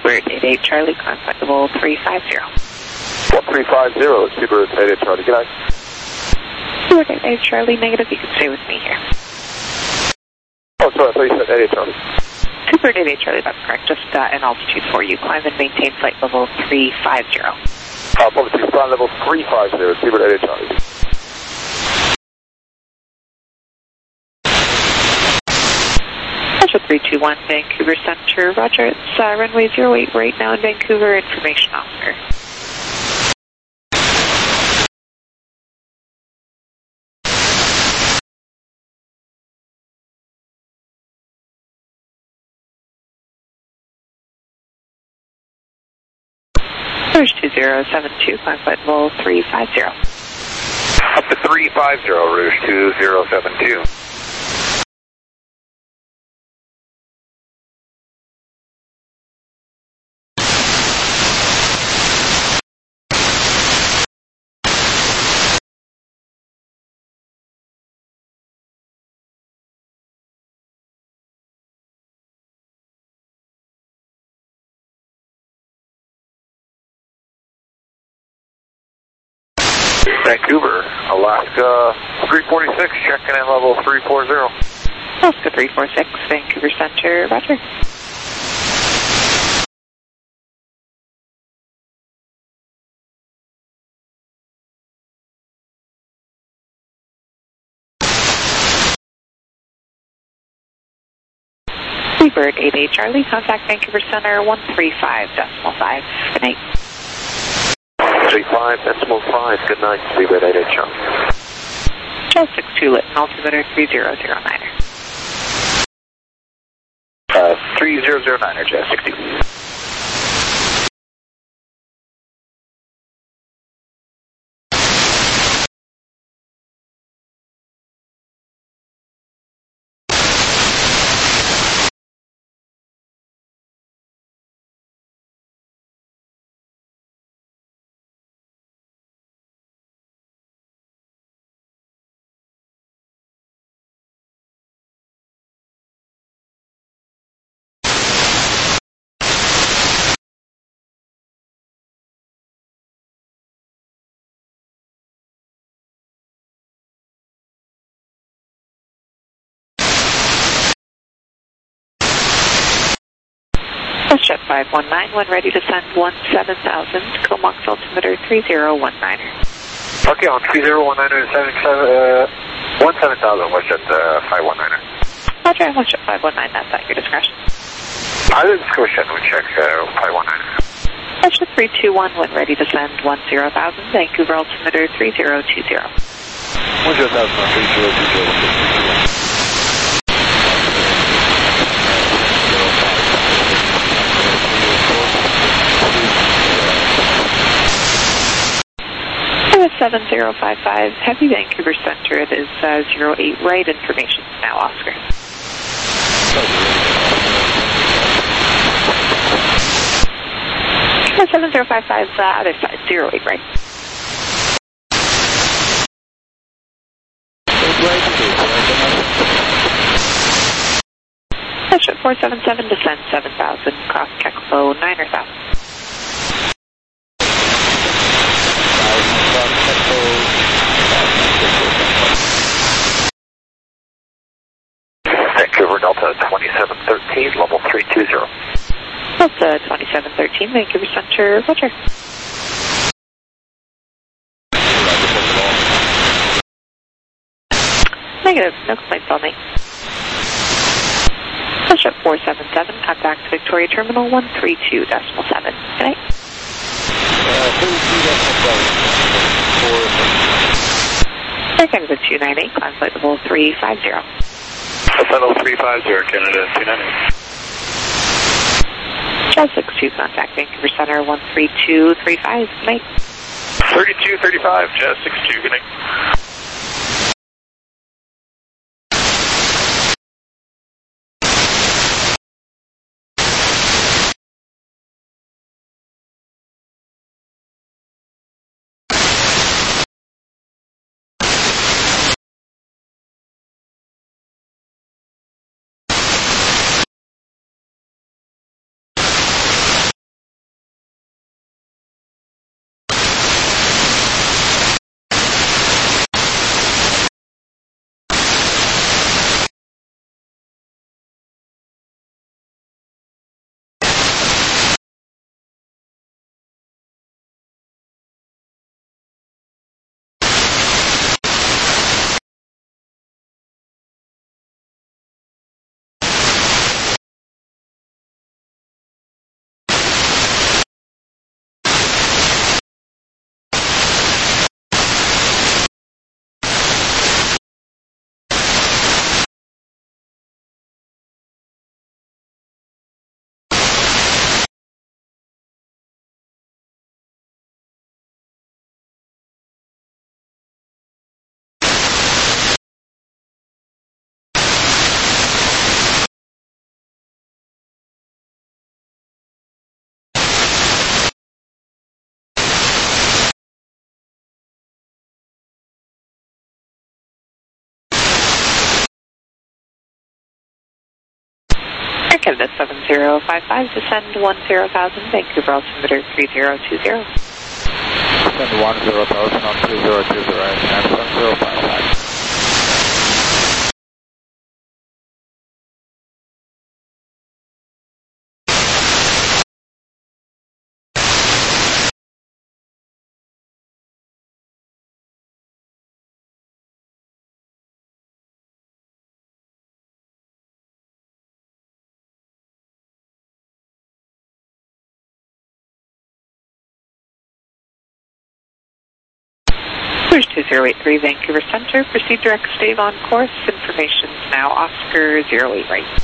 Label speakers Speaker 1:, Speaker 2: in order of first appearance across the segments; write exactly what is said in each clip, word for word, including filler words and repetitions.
Speaker 1: Seabird eight eight Charlie, contact level three five zero.
Speaker 2: one three five zero, Seabird eight eight Charlie, good night.
Speaker 1: Seabird eight eight Charlie, negative, you can stay with me here.
Speaker 2: Oh, sorry, I thought you said eight eight Charlie.
Speaker 1: Seabird eight eight Charlie, that's correct, just uh, an altitude for you. Climb and maintain flight level three five zero.
Speaker 2: Uh, apologies, flight level three five zero, Seabird eight eight Charlie.
Speaker 1: Roger three two one, Vancouver Center. Roger, it's uh, runway zero eight right now in Vancouver, information officer. Rouge two zero seven two, climb flight level three five zero.
Speaker 2: Up to three five zero, Rouge two zero seven two. Vancouver, Alaska three forty-six, checking in level three four zero.
Speaker 1: Alaska three four six, Vancouver Center, roger. Seabird eight eight Charlie, contact Vancouver Center one three five decimal five. Good night.
Speaker 2: three five decimal five, good night, Seabird eight eight Charlie.
Speaker 1: Jazz six two lit, altimeter three zero zero niner.
Speaker 2: Uh, three zero zero niner, Jazz six two.
Speaker 1: Jet five one nine, when ready to send one seven thousand, Comox altimeter three zero one niner.
Speaker 2: Okay, on three zero one niner, seven seven, uh, one seven thousand, WestJet uh, five one niner.
Speaker 1: Roger, WestJet five one nine, that's at your discretion.
Speaker 2: Either discretion, we check uh, five one niner.
Speaker 1: WestJet three two one, when ready to send one zero thousand, Vancouver altimeter three zero two zero.
Speaker 2: one zero thousand, three zero two zero.
Speaker 1: seven zero five five, Heavy Vancouver Center, it is uh, zero eight right, information now, Oscar. seven zero five five, uh, other side, zero eight right. Jet four seven seven, descend seven thousand, cross Keklo niner thousand.
Speaker 2: Vancouver Delta twenty-seven thirteen, level three two zero.
Speaker 1: Delta twenty-seven thirteen, Vancouver Center, roger. Negative, no complaints on me. Jet four seven seven, contact Victoria Terminal one three two decimal seven. Good night. Air Canada two nine eight, climb flight level three five zero.
Speaker 2: Level three five zero, Canada two nine eight.
Speaker 1: Jazz six two, contact Vancouver Center one three two three five. Good night.
Speaker 2: thirty-two thirty-five, Jazz six two, good night.
Speaker 1: Air Canada seven zero five five, descend one zero thousand, Vancouver altimeter three zero two zero.
Speaker 3: Descend one zero thousand on three zero two zero, and seven zero five five.
Speaker 1: Cruise two zero eight three, Vancouver Center. Proceed direct stave on course. Information is now Oscar zero eight right.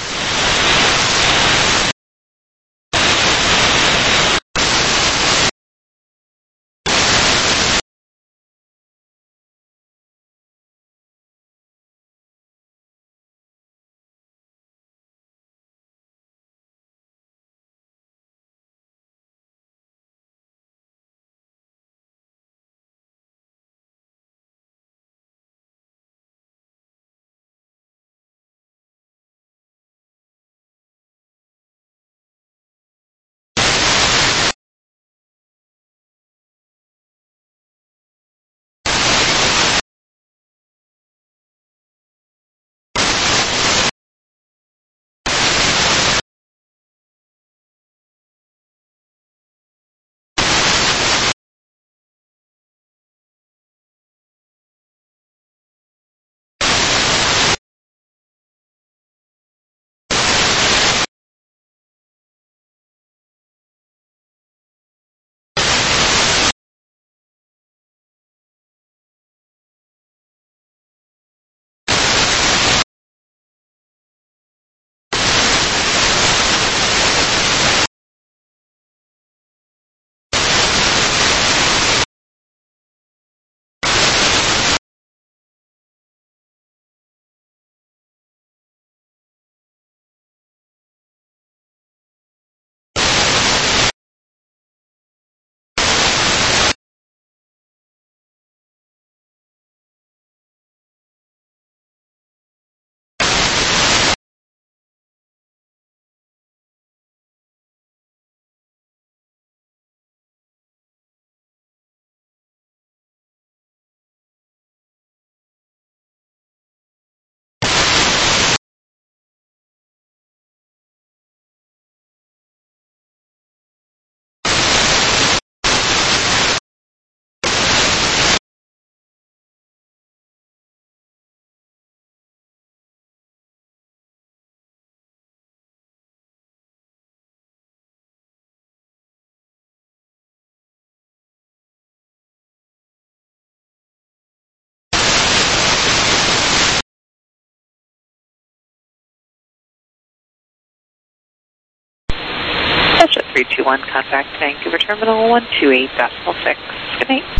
Speaker 1: Delta three two one, contact Vancouver Terminal one two eight decimal six. Good night.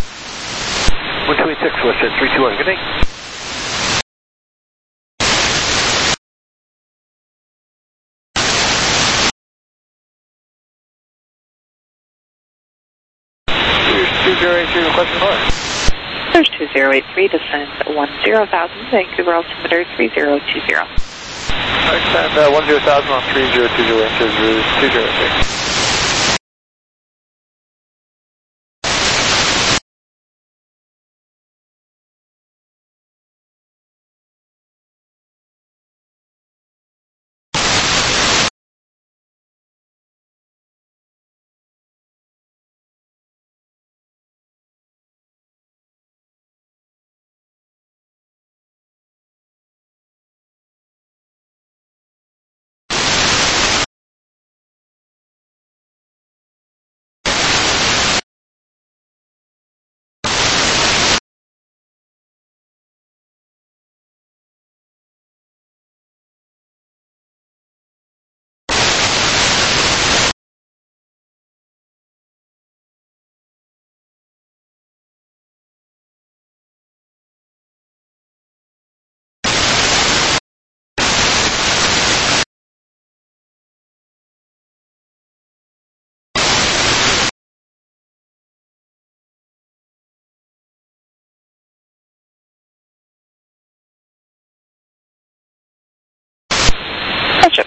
Speaker 2: one two eight six, WestJet three two one, good night. two zero eight three, requesting call.
Speaker 1: Cruise two zero eight three, descend one zero thousand, Vancouver altimeter three zero two zero.
Speaker 2: Descend uh, one zero thousand on three zero two zero, two zero three.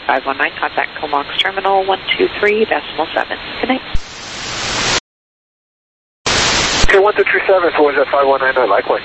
Speaker 1: five one nine, contact Comox Terminal one two three decimal seven. Good night.
Speaker 2: Okay, one two three seven, so was that five one nine, likewise.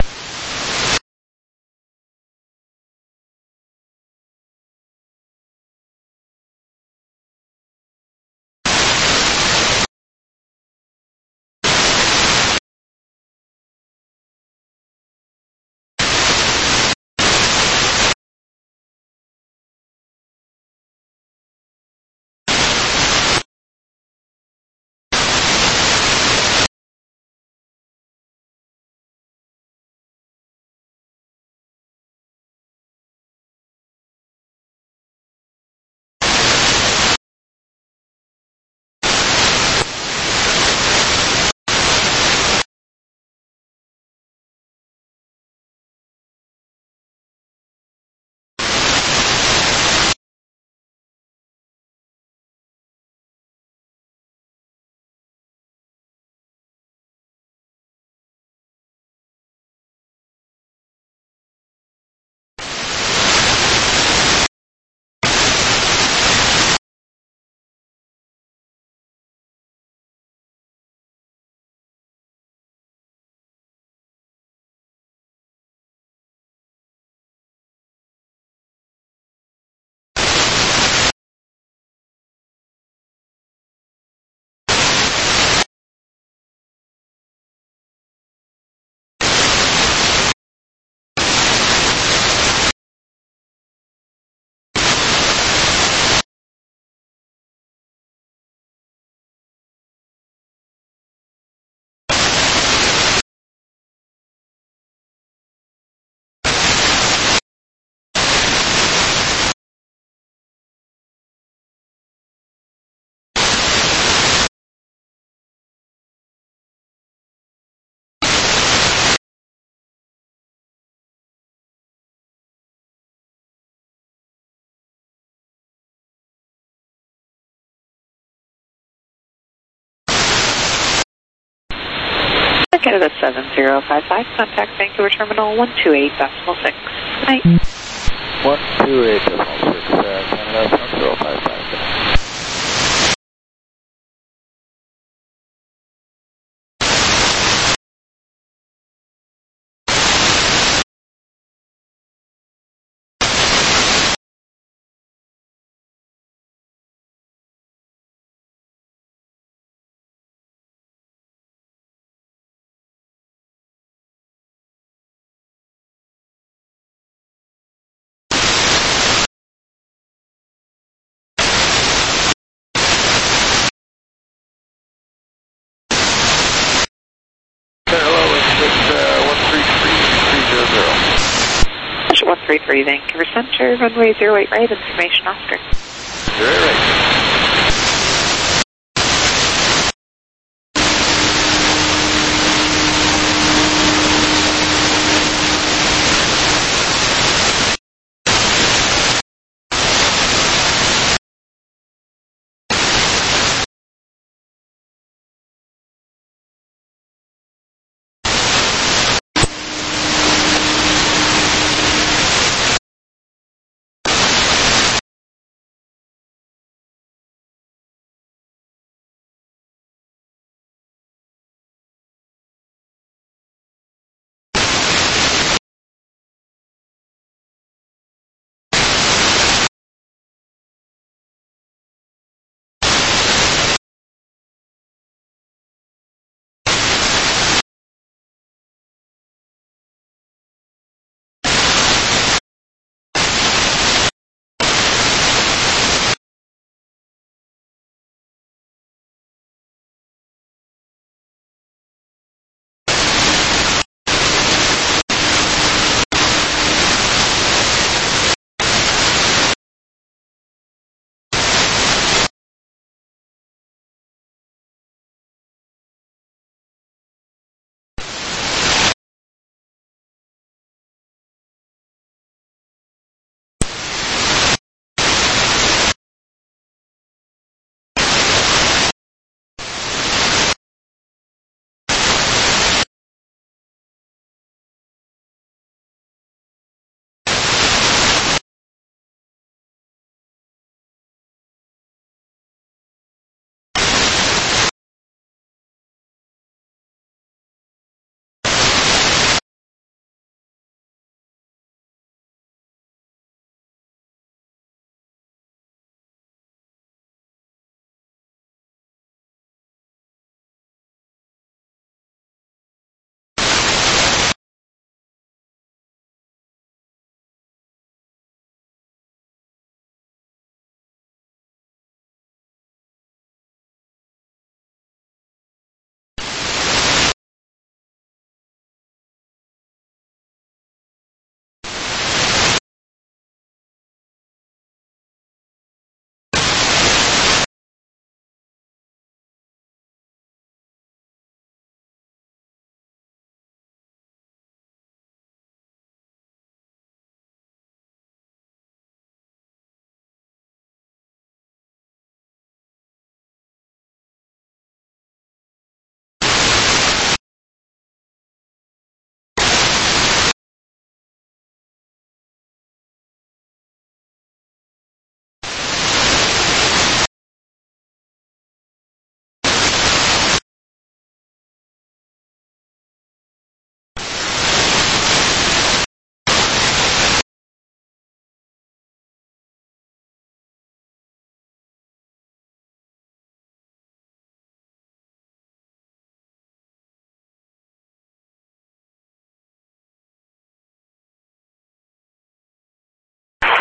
Speaker 1: Canada seven zero five five, contact Vancouver Terminal one two eight decimal six. Good night.
Speaker 3: one two eight decimal six, uh, Canada seven zero five five.
Speaker 1: one three three, Vancouver Center, runway zero eight right, information Oscar.
Speaker 3: Zero eight.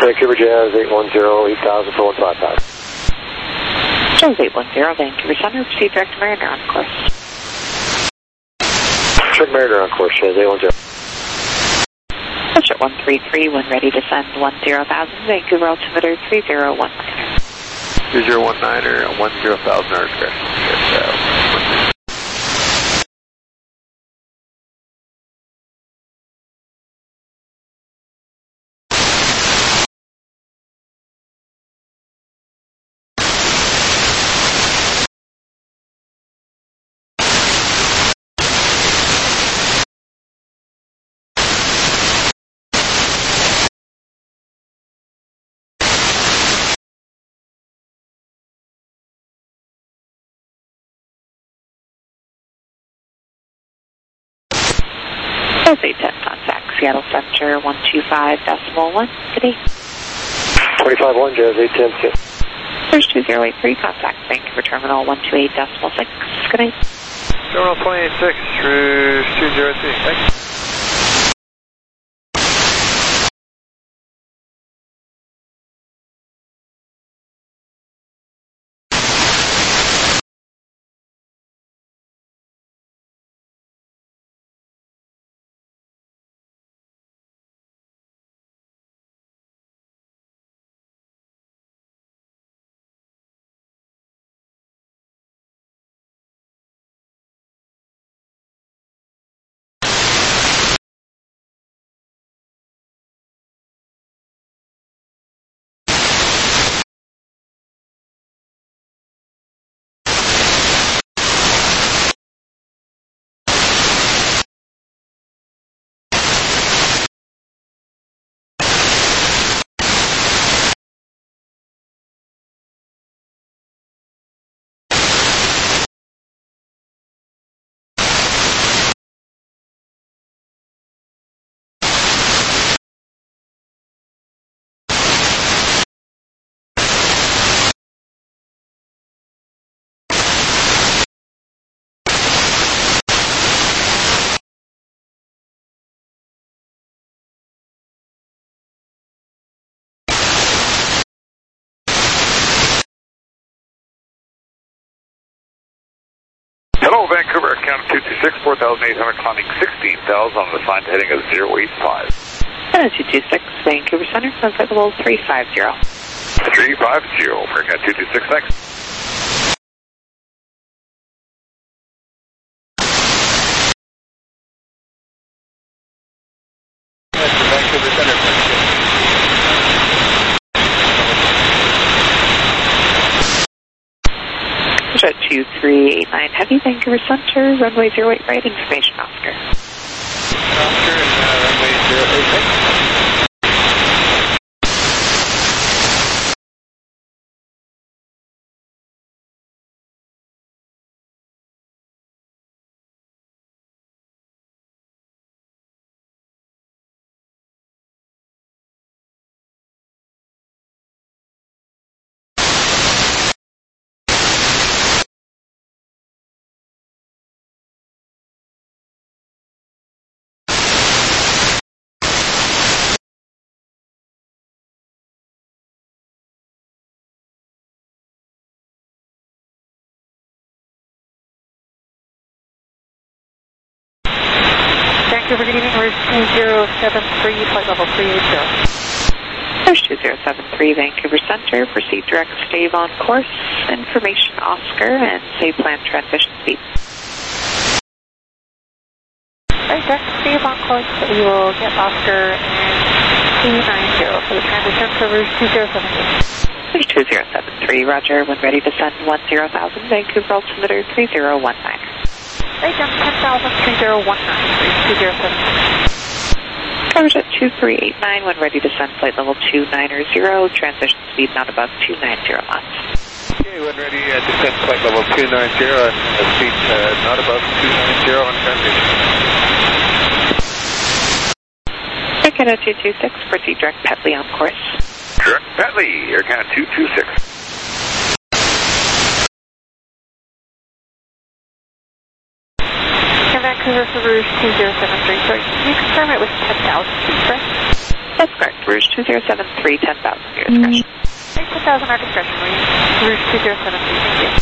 Speaker 2: Vancouver Jazz eight one zero, eight thousand for one five five.
Speaker 1: Jazz eight one zero, Vancouver Center, proceed direct to Mariner on course.
Speaker 2: Check Mariner on course, Jazz eight one zero.
Speaker 1: Push at one three three when ready to send one zero thousand, Vancouver altimeter three zero one nine.
Speaker 2: three zero one nine or one zero thousand hours, correct.
Speaker 1: Jazz eight ten, contact Seattle Center one two five decimal one, good day.
Speaker 2: twenty-five one, Jazz eight ten, two.
Speaker 1: First two zero eight three, contact Vancouver Terminal one two eight decimal six, good day.
Speaker 2: Terminal twenty-eight six, through two zero three, thanks.
Speaker 4: Hello, Vancouver, count two two six, four thousand eight hundred, climbing sixteen thousand on the assigned heading of zero eight five.
Speaker 1: two two six, Vancouver Center, sunset level three five zero.
Speaker 4: three five zero, American two two six, thanks.
Speaker 3: Vancouver Center.
Speaker 1: Push at two three eight nine, heavy, Vancouver Center, runway zero eight right, information Oscar.
Speaker 3: Oscar, and uh, runway zero eight six.
Speaker 1: Vancouver, good evening, we're two zero seven three, flight level three eight zero. First two zero seven three, Vancouver Center, proceed direct stave on course, information Oscar, and save plan transition speed. Right, direct stave on course, we will get Oscar and two nine zero for the transition for route two zero seven three. There's two zero seven three, roger, when ready to send one zero thousand, Vancouver altimeter three zero one nine. Right down ten thousand, three zero one nine, two zero seven three. Coverage at two three eight nine when ready to send flight level two ninety, transition speed not above two ninety knots.
Speaker 3: Okay, when ready uh, to descend flight level two ninety and uh, speed uh, not above two ninety on transition.
Speaker 1: Canada two two six, proceed direct Petley on course.
Speaker 4: Direct Petley, Air Canada two two six.
Speaker 1: Vancouver for Rouge two zero seven three, sorry, can you confirm it was ten thousand feet, correct? That's correct. Rouge two zero seven three, ten thousand, your discretion. Mm-hmm. ten thousand, our discretion, Rouge two zero seven three, thank you.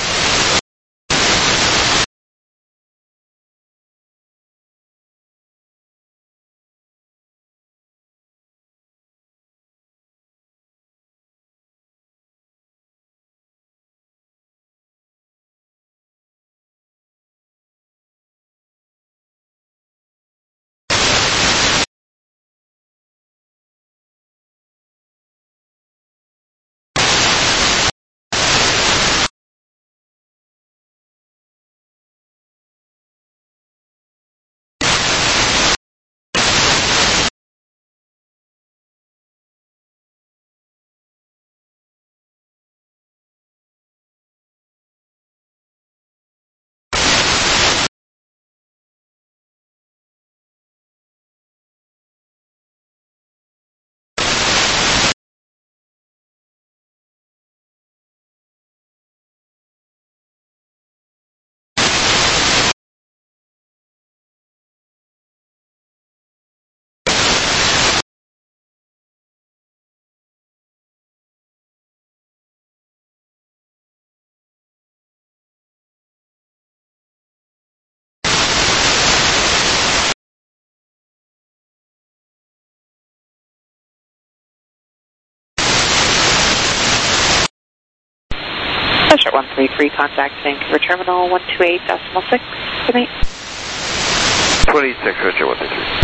Speaker 1: Pleasure one three three, contact Vancouver Terminal one two eight decimal six. Good night.
Speaker 3: twenty-six, Richard one two three.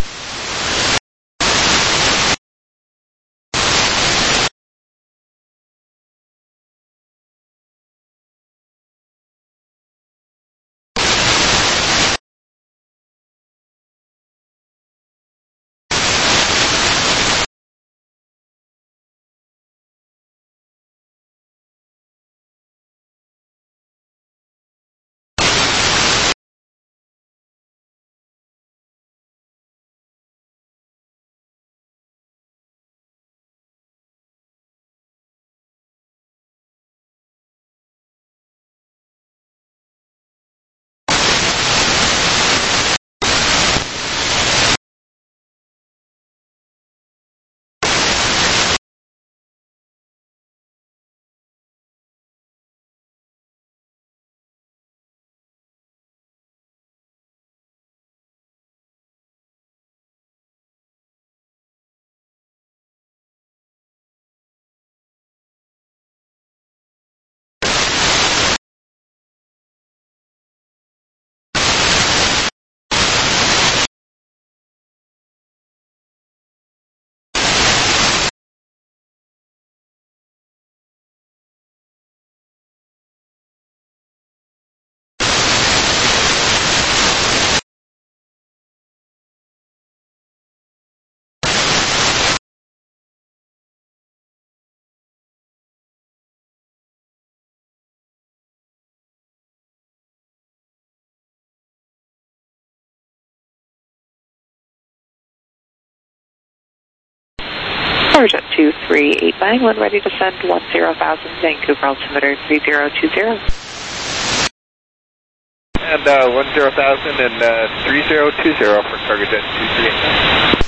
Speaker 1: Jet two three eight nine, when ready to send one zero thousand, Vancouver altimeter three zero two zero.
Speaker 3: And uh, one zero thousand and uh, three zero two zero for Cargojet two three eight nine.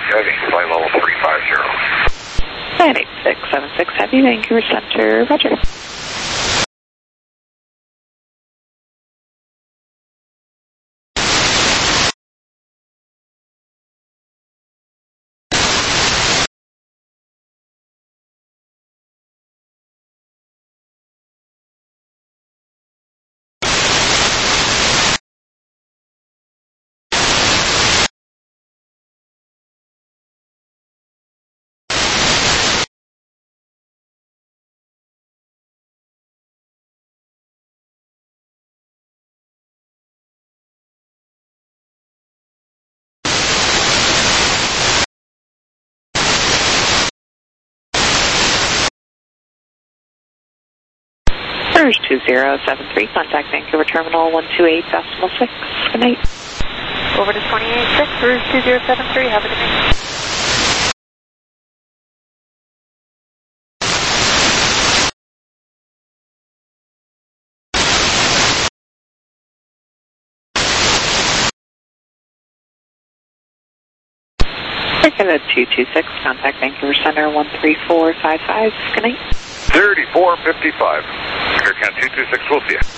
Speaker 2: Heavy, flight level three five zero.
Speaker 1: nine eight six seven six Heavy, Vancouver Center, roger. Surge two zero seven three, contact Vancouver Terminal one two eight decimal six. Good night.
Speaker 5: Over to twenty-eight six, Surge two zero seven three, have a good night.
Speaker 1: Circuit two two six, contact Vancouver Center one three four five five. Good night.
Speaker 4: thirty-four fifty-five. Air Count two two six, we'll see you.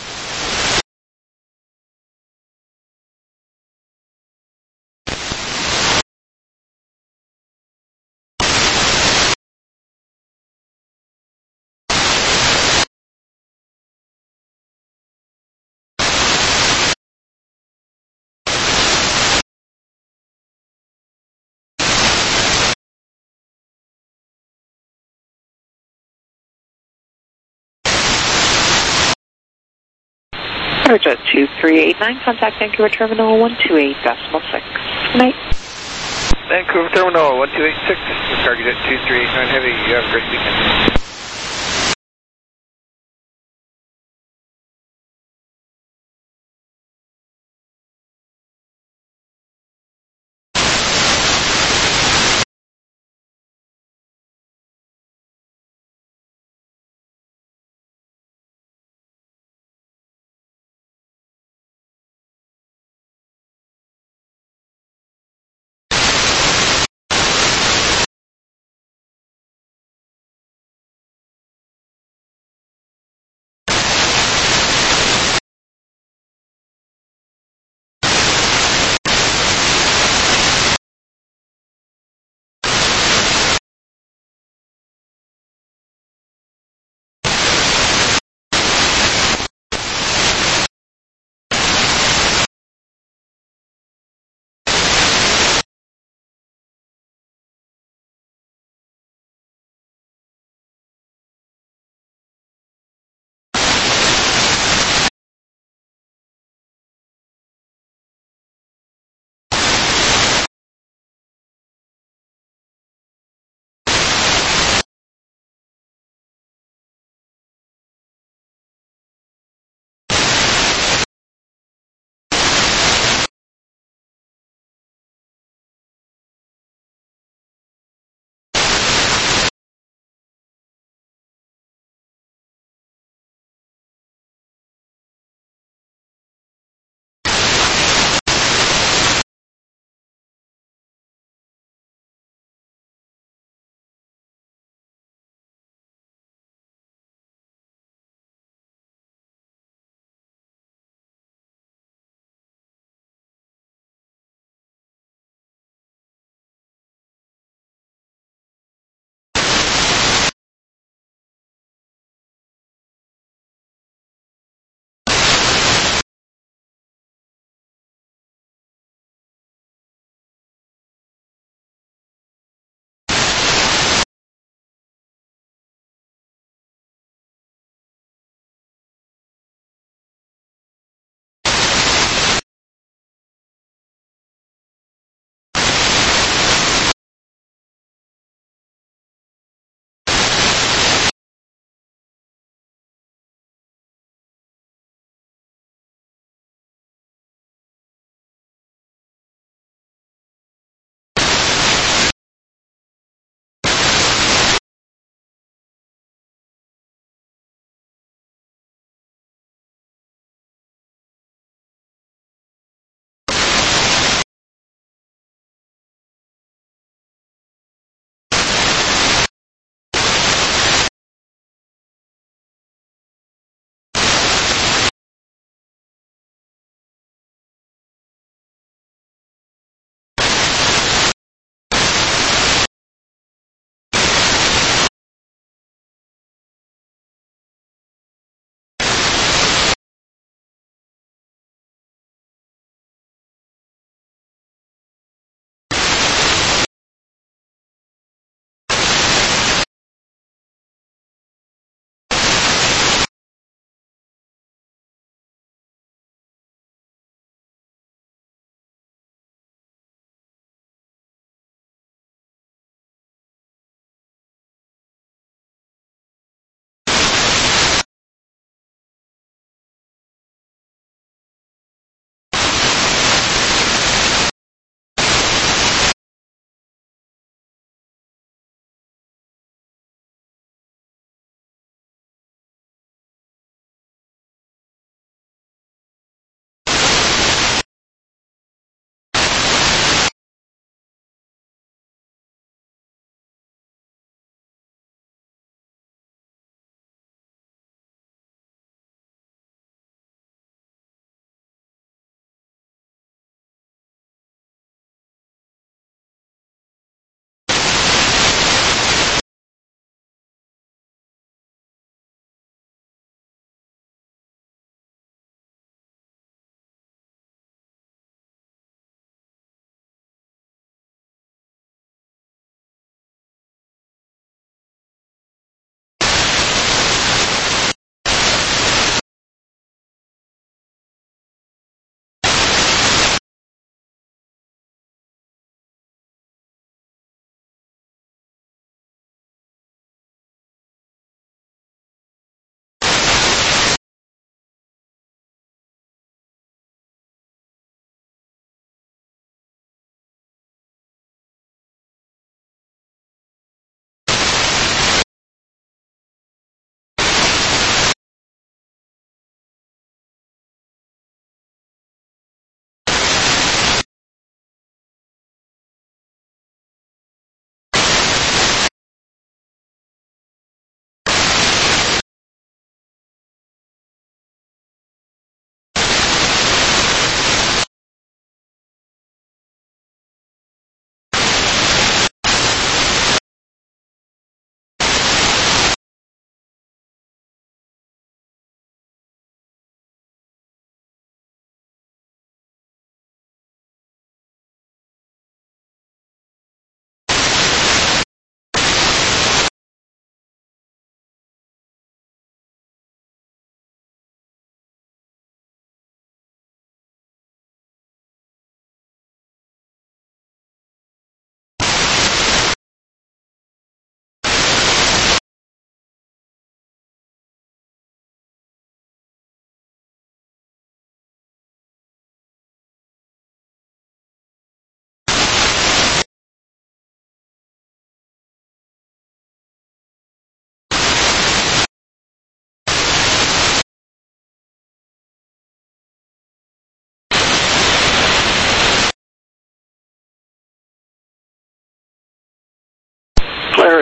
Speaker 1: Surge two three eight nine, contact Vancouver Terminal one two eight decimal six. Good night.
Speaker 3: Vancouver Terminal one two eight six, Cargojet two three eight nine Heavy, you have a great weekend.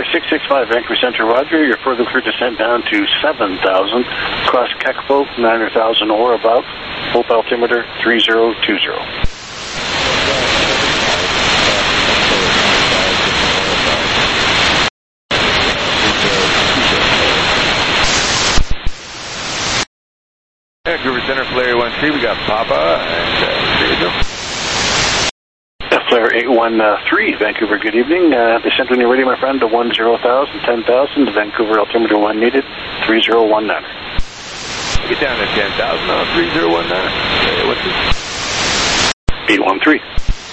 Speaker 6: six six five, Vancouver Centre, Roger. Your further clear descent down to seven thousand. Cross Kakpo, nine thousand or above. Hope altimeter three zero two zero.
Speaker 3: Vancouver Center, Flare one three, we got Papa, and uh, there you go.
Speaker 6: Flare eight one three, Vancouver, good evening. Uh, descent when you're ready, my friend, to one zero thousand, ten thousand, Vancouver altimeter one needed, three zero one nine.
Speaker 3: Get down to ten thousand now, three zero one nine. Okay, what's this?
Speaker 6: eight one three.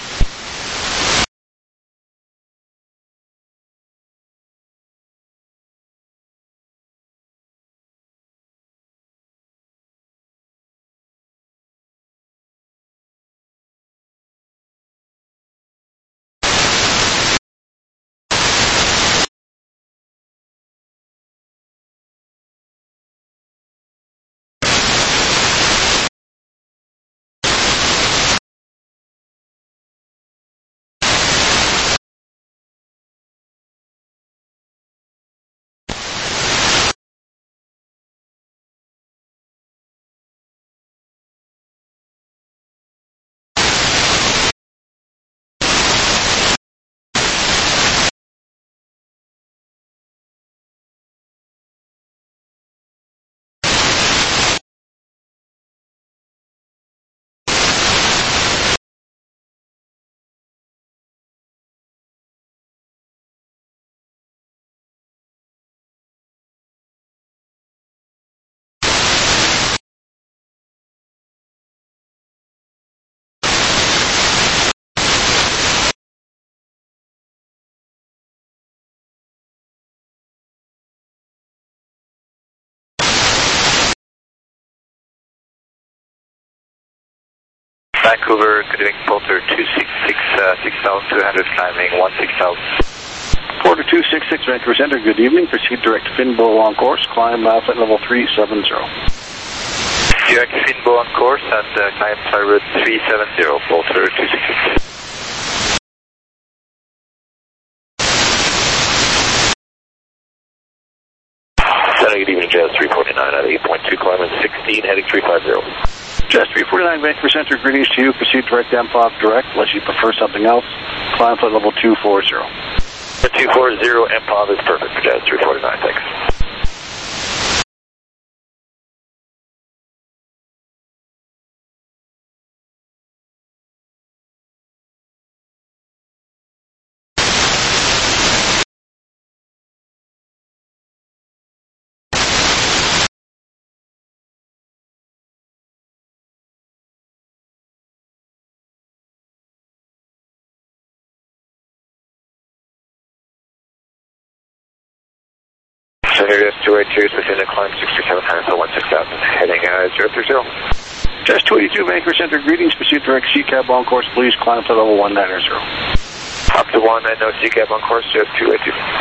Speaker 2: Vancouver, good evening, Porter two six six, uh, six thousand two hundred, climbing one six thousand.
Speaker 6: Porter two six six, Vancouver Center, good evening. Proceed direct Finbo on course, climb uh, flight level three seven zero.
Speaker 2: Direct Finbo on course and uh, climb flight route three seven zero, Porter two six six. Center, good evening, Jazz three forty-nine at eight point two, climbing sixteen, heading three five zero.
Speaker 6: Jazz three forty-nine, Vancouver Center, greetings to you. Proceed direct M P O V direct, unless you prefer something else. Climb flight level two four zero.
Speaker 2: The two four zero M P O V is perfect for Jazz three forty-nine, thanks. So here is two eighty-two, within the climb sixty-seven hundred, so one six thousand, heading uh, zero three zero.
Speaker 6: Jazz two eighty-two, Vancouver Center, greetings. Proceed direct C cab on course, please. Climb flight level one nine zero.
Speaker 2: Up to one, and no C cab on course, Jazz two eighty-two.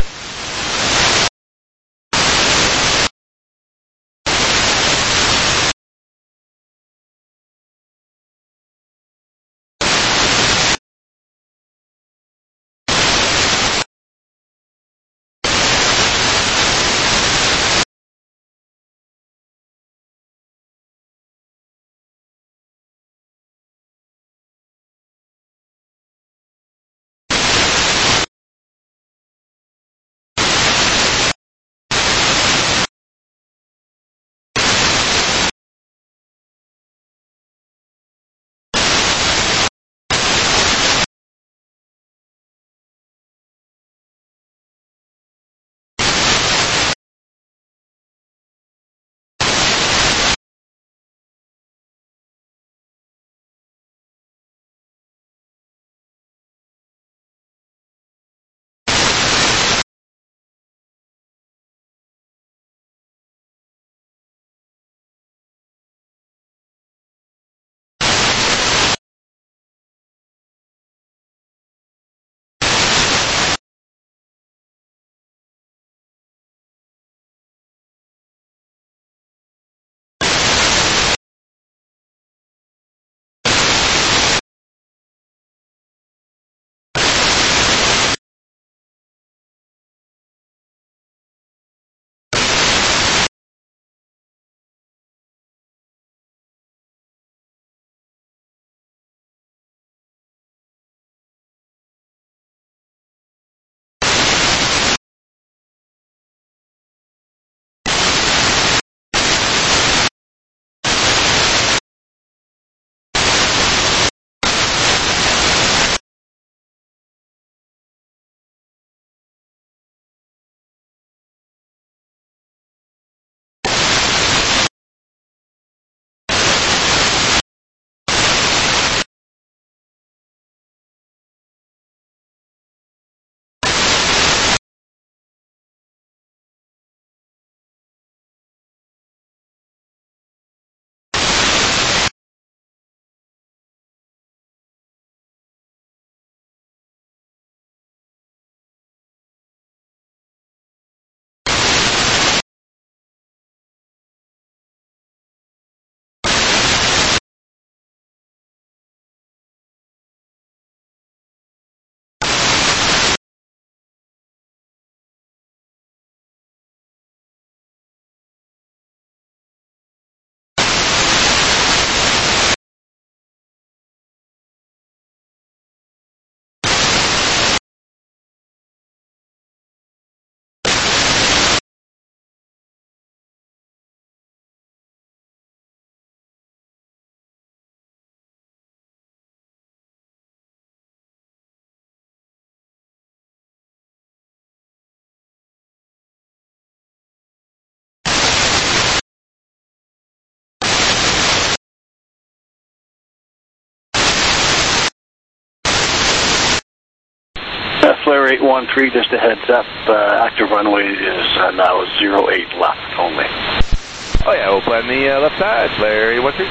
Speaker 6: Flare eight one three, just a heads up, uh, active runway is uh, now zero eight left only.
Speaker 3: Oh yeah, we'll plan the uh, left side, Flare eight one three.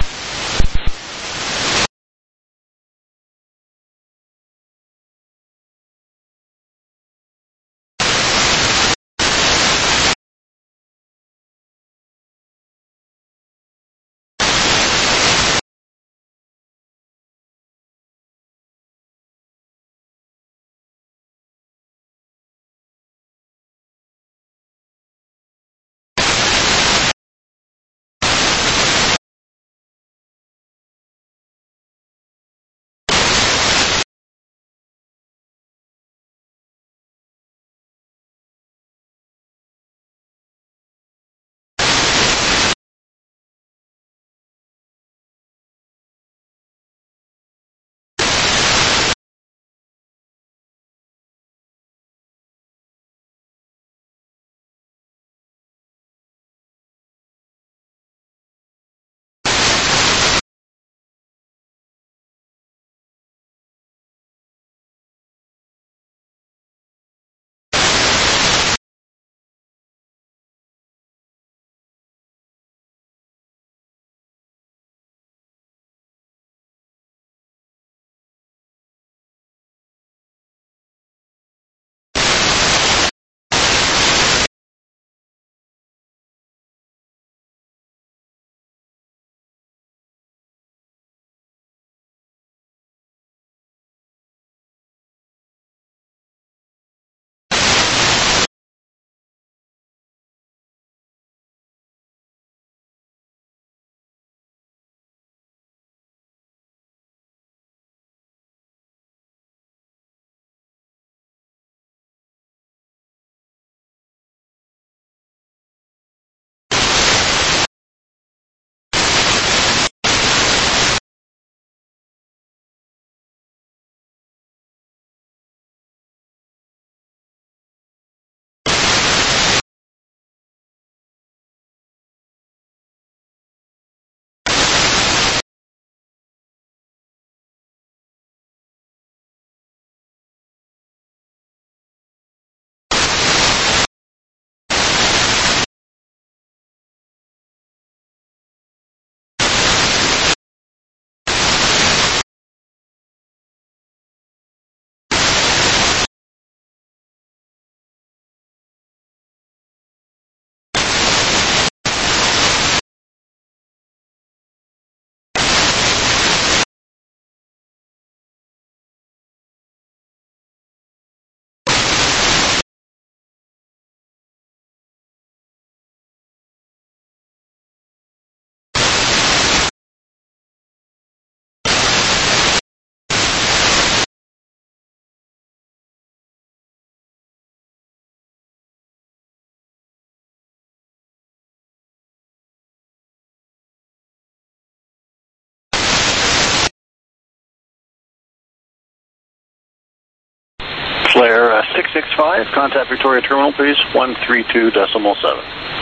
Speaker 6: Flare uh, six six five, contact Victoria Terminal, please, one three two decimal seven.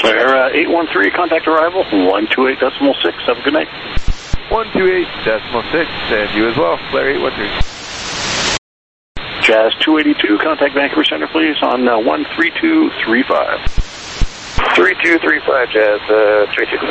Speaker 6: Flare uh, eight one three, contact arrival, one two eight decimal six. Have a good night.
Speaker 3: one two eight decimal six, and you as well, Flare eight one three.
Speaker 6: Jazz two eighty-two, contact Vancouver Center, please, on uh, one three two three five.
Speaker 2: three two three five, Jazz, uh, three two.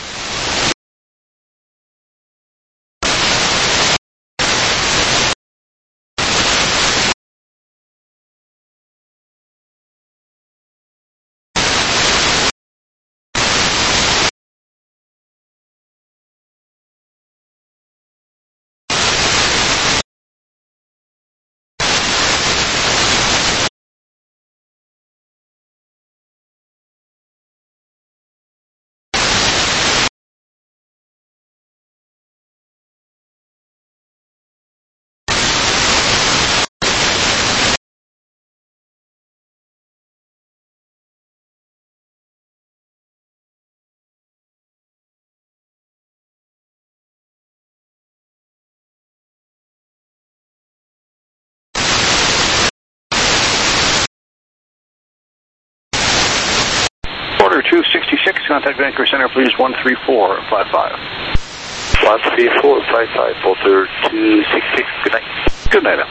Speaker 6: Order two sixty-six, contact Vancouver Center, please, one three four five five.
Speaker 2: one three four five five, Bolter two sixty-six, good night.
Speaker 6: Good night, now.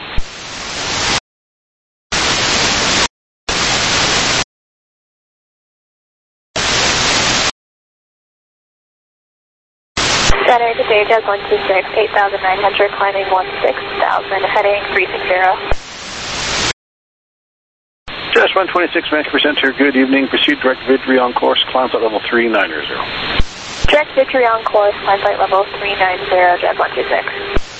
Speaker 5: Center to Bay Jazz one two six, eight thousand nine hundred, climbing one six thousand, heading three six zero.
Speaker 6: Jazz one twenty-six, Vancouver Center, good evening. Proceed direct victory on course, climb flight level three ninety.
Speaker 5: Direct victory on course, climb flight level three ninety, Jazz one two six.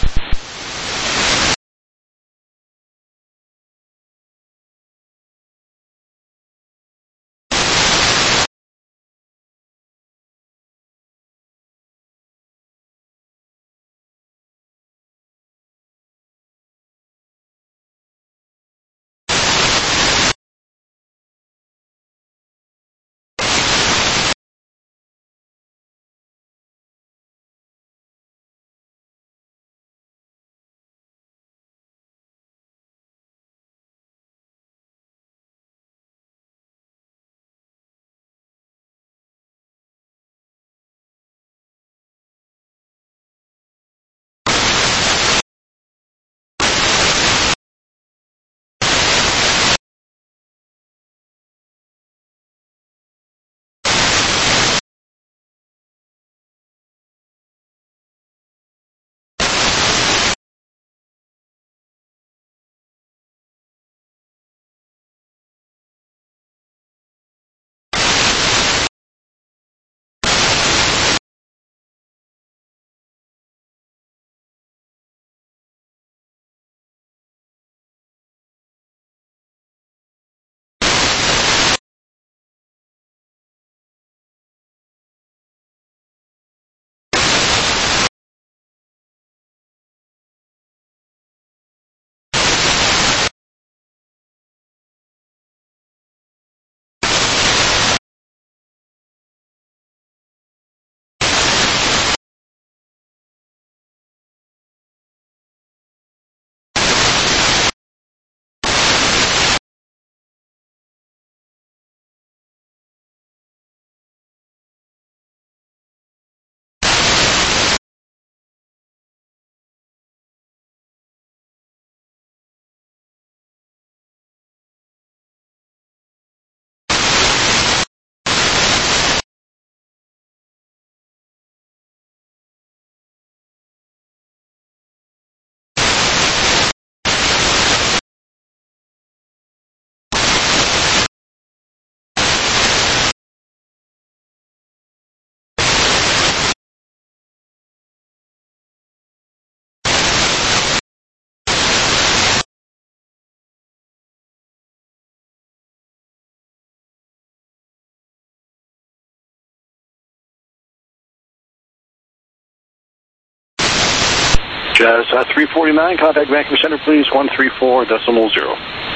Speaker 6: Jazz uh, three forty-nine, contact Vancouver Center, please, one three four decimal zero.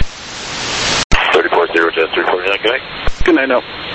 Speaker 2: thirty-four zero, Jazz three forty-nine, good night.
Speaker 6: Good night, now.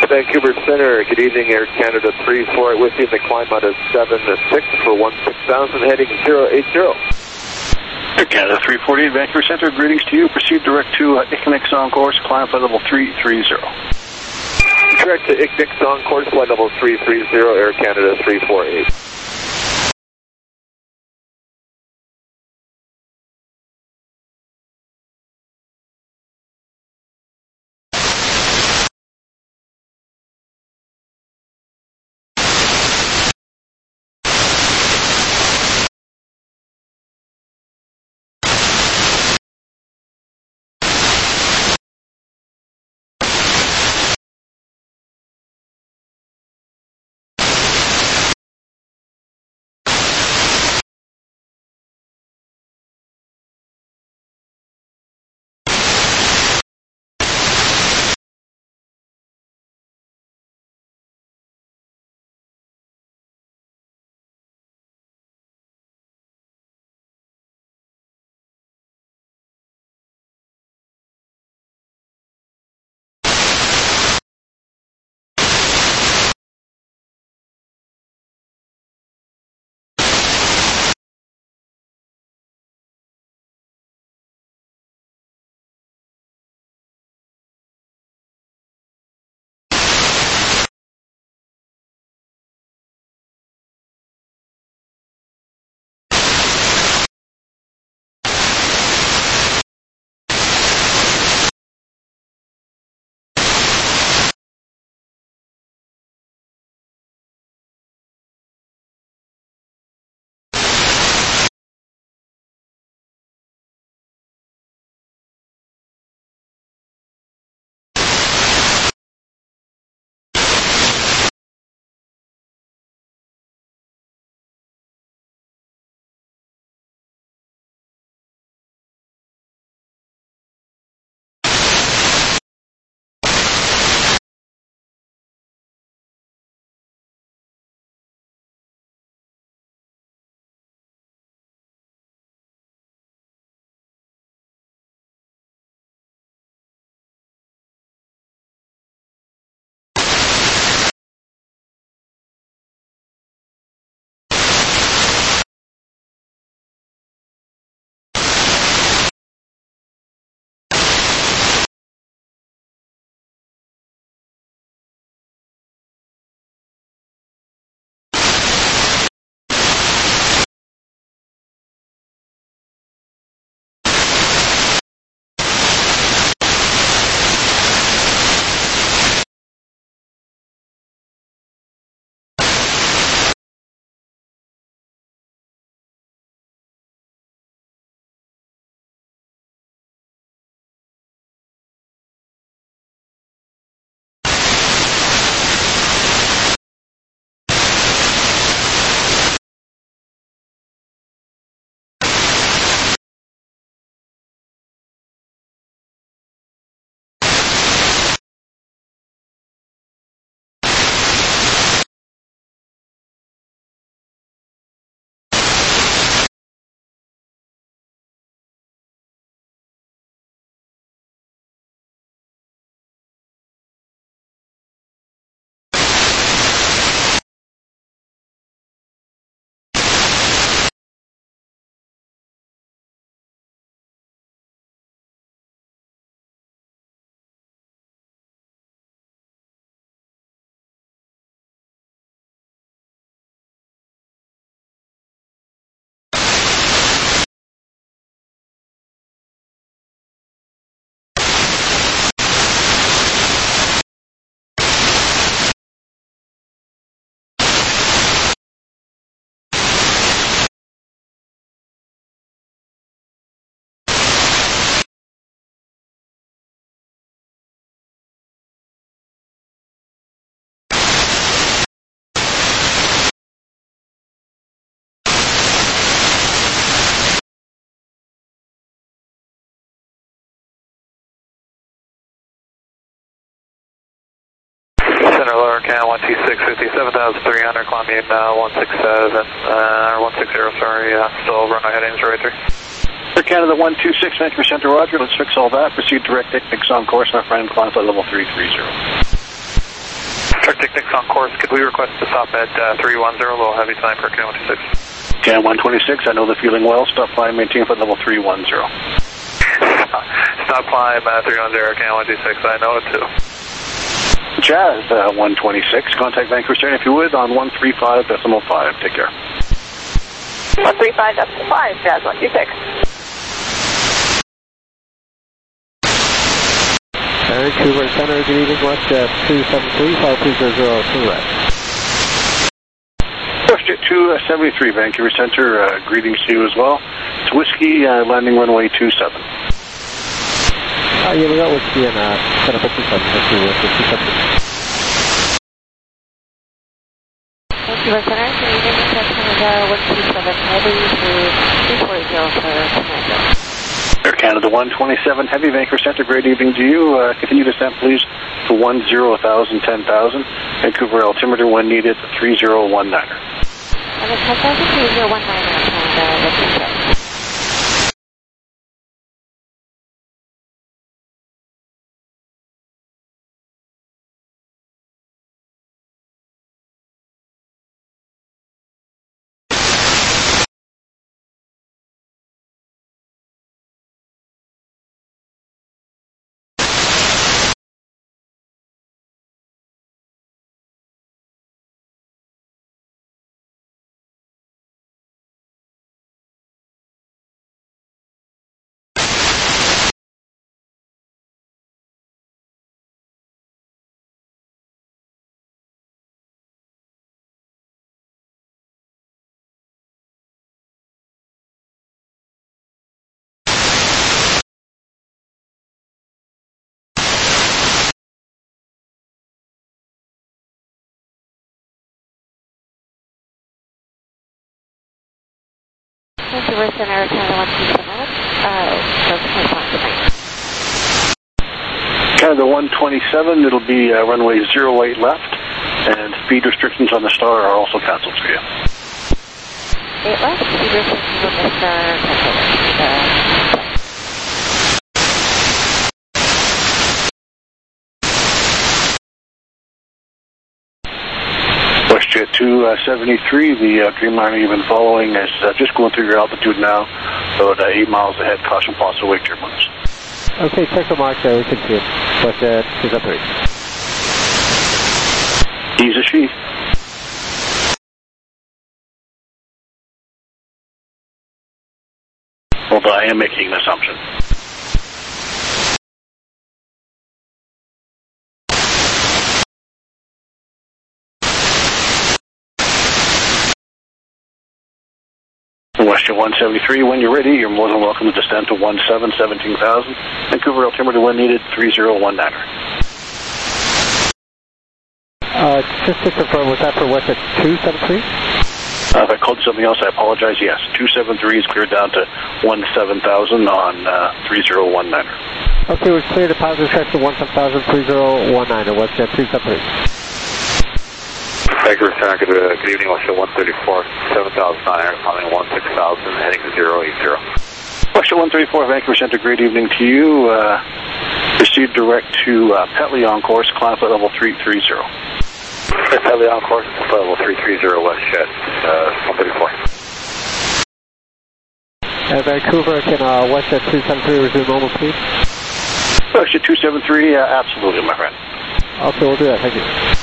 Speaker 2: Vancouver Center, good evening, Air Canada three four with you, the climb out of seven six for one six thousand, heading zero eight zero.
Speaker 6: Air Canada three forty, Vancouver Center, greetings to you. Proceed direct to uh, Icknick's on course, climb flight level three three zero.
Speaker 2: Direct to Icknick's on course, flight level three three zero, Air Canada three four eight.
Speaker 3: Center lower can one two six fifty, seven thousand three hundred, climbing uh, one six seven, uh, one six zero, sorry, uh, still runway heading zero eight three.
Speaker 6: Air Canada one two six, Vancouver Center, roger. Let's fix all that. Proceed direct Icknick's on course, my friend, climb flight level three three zero.
Speaker 3: Picnics on course. Could we request to stop at uh, three one zero, low heavy time for K one twenty-six?
Speaker 6: K one twenty-six, I know the feeling well. Stop climb, maintain foot level three one zero.
Speaker 3: Stop climb uh, three one zero, K one twenty-six, I know it too.
Speaker 6: Jazz uh, one twenty-six, contact Vancouver Stern if you would on one three five decimal five. Take care.
Speaker 5: one three five decimal five, Jazz one two six.
Speaker 7: Vancouver Center, good evening, WestJet two seven three, five two zero zero, correct.
Speaker 6: WestJet two seventy-three, Vancouver Center, uh, greetings to you as well. It's Whiskey, uh, landing runway two seven.
Speaker 7: Uh, yeah, we got Whiskey and uh, set up at two seven, let's do Whiskey two seven.
Speaker 1: Vancouver Center, good evening, West Canada one two seven heavy through three four zero for Commander.
Speaker 6: Air Canada one twenty-seven Heavy, Vancouver Center, great evening to you. Uh, continue descent, please, to one zero thousand, ten thousand. Vancouver altimeter when needed, three zero one nine.
Speaker 1: And it's ten thousand, three zero one nine, Canada, let's check. Vancouver Center, Canada one two seven, uh,
Speaker 6: Canada one twenty-seven, it'll be uh, runway zero eight left, and speed restrictions on the Star are also cancelled for you.
Speaker 1: eight left, speed restrictions on the Star, cancelled.
Speaker 6: WestJet two seventy-three, the uh, Dreamliner you've been following is uh, just going through your altitude now, about uh, eight miles ahead, caution possible wake turbulence.
Speaker 7: Okay, check the mark there, we can see it. WestJet two seven three.
Speaker 6: He's a she. Although I am making an assumption. WestJet one seventy-three, when you're ready, you're more than welcome to descend to one seven, seventeen thousand. Vancouver altimeter when needed, three zero one nine.
Speaker 7: Uh, just to confirm, was that for WestJet two seven three?
Speaker 6: Uh, if I called you something else, I apologize. Yes, two seven three is cleared down to one seven thousand on uh, three zero one nine.
Speaker 7: Okay, we've cleared a positive check to one seven thousand, three zero one nine, WestJet two seven three.
Speaker 4: Vancouver Center, good, uh, good evening, WestJet one thirty-four, seven thousand nine hundred, climbing one six thousand, heading to zero eight zero.
Speaker 6: WestJet one thirty-four, Vancouver Center, great evening to you. Uh, proceed direct to uh, Petley on course, climb flight level three three zero.
Speaker 4: Petley on course, flight level three three zero, WestJet uh, one thirty-four.
Speaker 7: And Vancouver, can uh, WestJet two seven three resume normal speed?
Speaker 6: WestJet two seven three, uh, absolutely, my friend.
Speaker 7: Okay, we'll do that, thank you.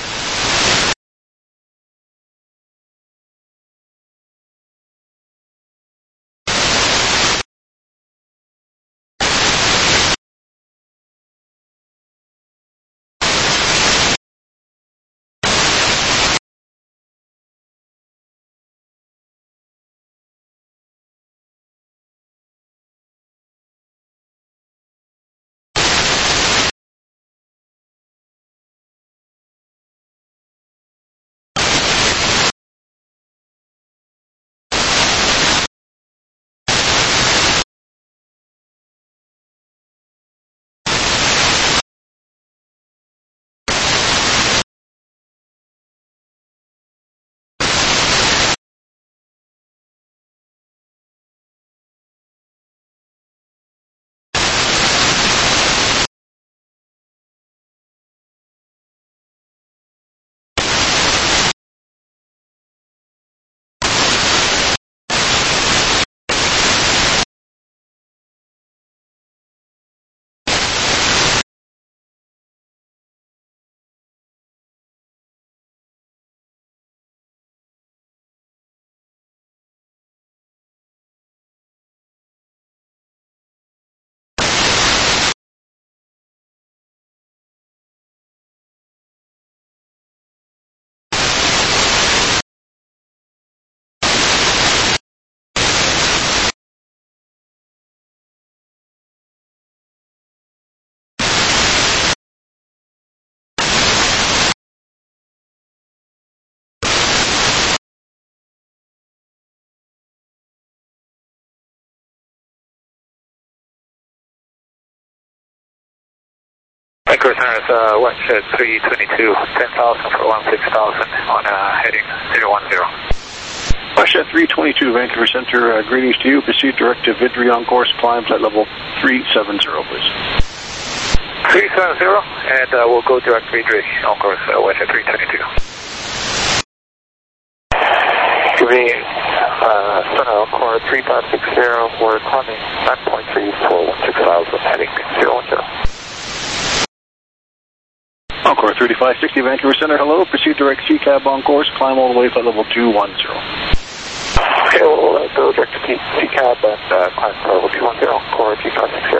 Speaker 3: Vancouver Center is uh, West three twenty-two, ten thousand for one six thousand on uh, heading zero one zero.
Speaker 6: Westjet three twenty-two, Vancouver Center, uh, greetings to you. Proceed direct to Vidri on course, climb flight level three seventy, please.
Speaker 3: three seventy, and uh, we'll go direct Vidri on course, uh, Westjet three twenty-two. Good evening, uh, Center on course three five six zero, we're climbing nine point three four one six thousand, heading zero one zero.
Speaker 6: Encore thirty-five sixty, Vancouver Center, hello. Proceed direct C CAB on course, climb all the way flight level two one zero.
Speaker 3: Okay, we'll uh, go direct to C CAB and uh, climb flight level two one zero, core three five six zero.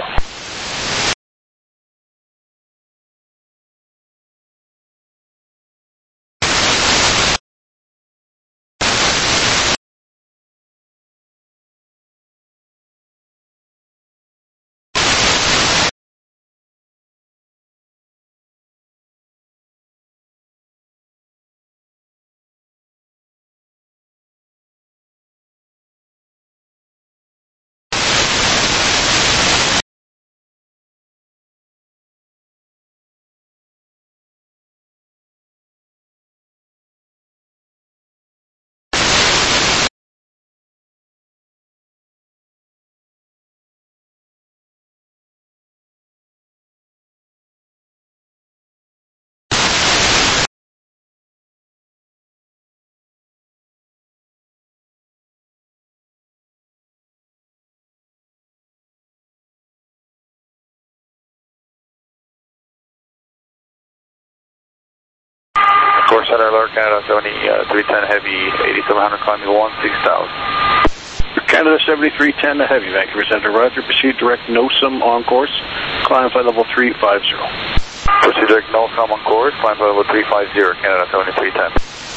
Speaker 3: Course Center, Alert Canada, seventy, uh, three ten Heavy, eighty-seven hundred, climbing one six thousand.
Speaker 6: Canada seventy-three ten Heavy, Vancouver Center, roger. Proceed direct NOSAM on course, climb flight level three five zero.
Speaker 3: Proceed direct NOSAM on course, climb flight level three five zero, Canada seventy-three ten.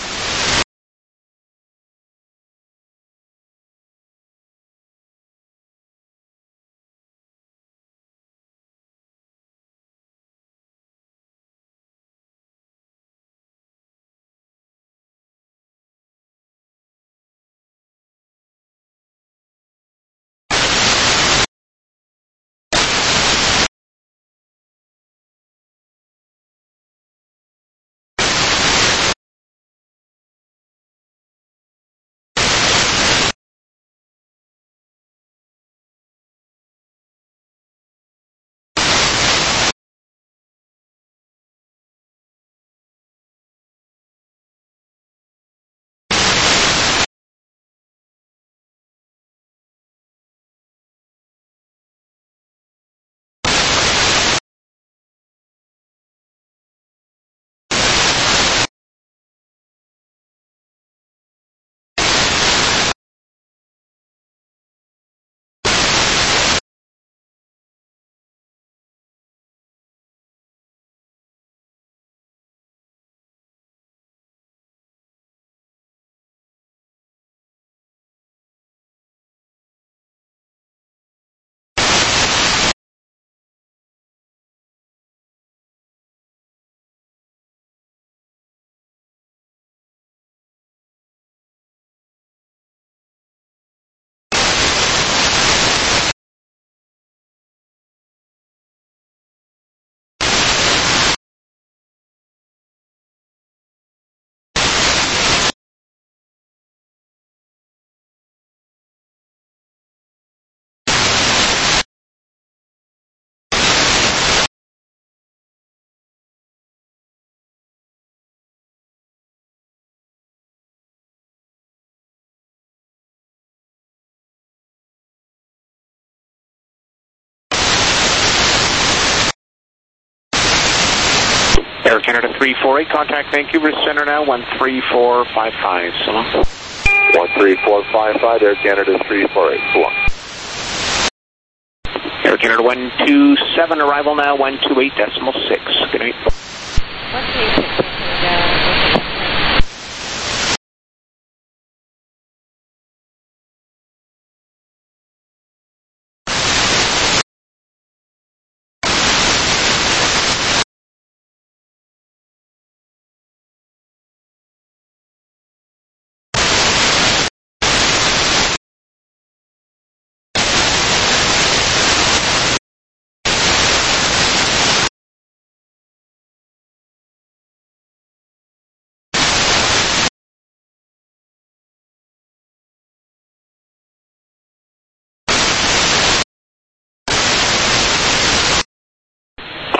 Speaker 8: Air Canada three four eight, contact Vancouver Center now, one three four five five, so long.
Speaker 3: one three four five five, Air Canada three four eight, so long.
Speaker 8: Air Canada one two seven, arrival now, one two eight decimal six, good night.
Speaker 1: one two eight six, Vancouver,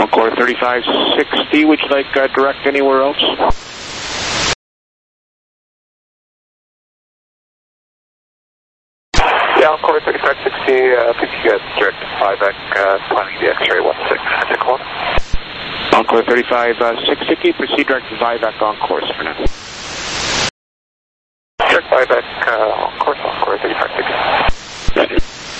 Speaker 8: Encore thirty-five sixty, would you like uh, direct anywhere else?
Speaker 3: Yeah, Encore thirty-five sixty, uh, I think you guys direct Vivac, uh, planning the X-ray one six, Tacoma.
Speaker 8: Encore thirty-five sixty, proceed direct Vivac on course for now.
Speaker 3: Direct Vivac, uh, on course, Encore thirty-five sixty.
Speaker 8: Roger.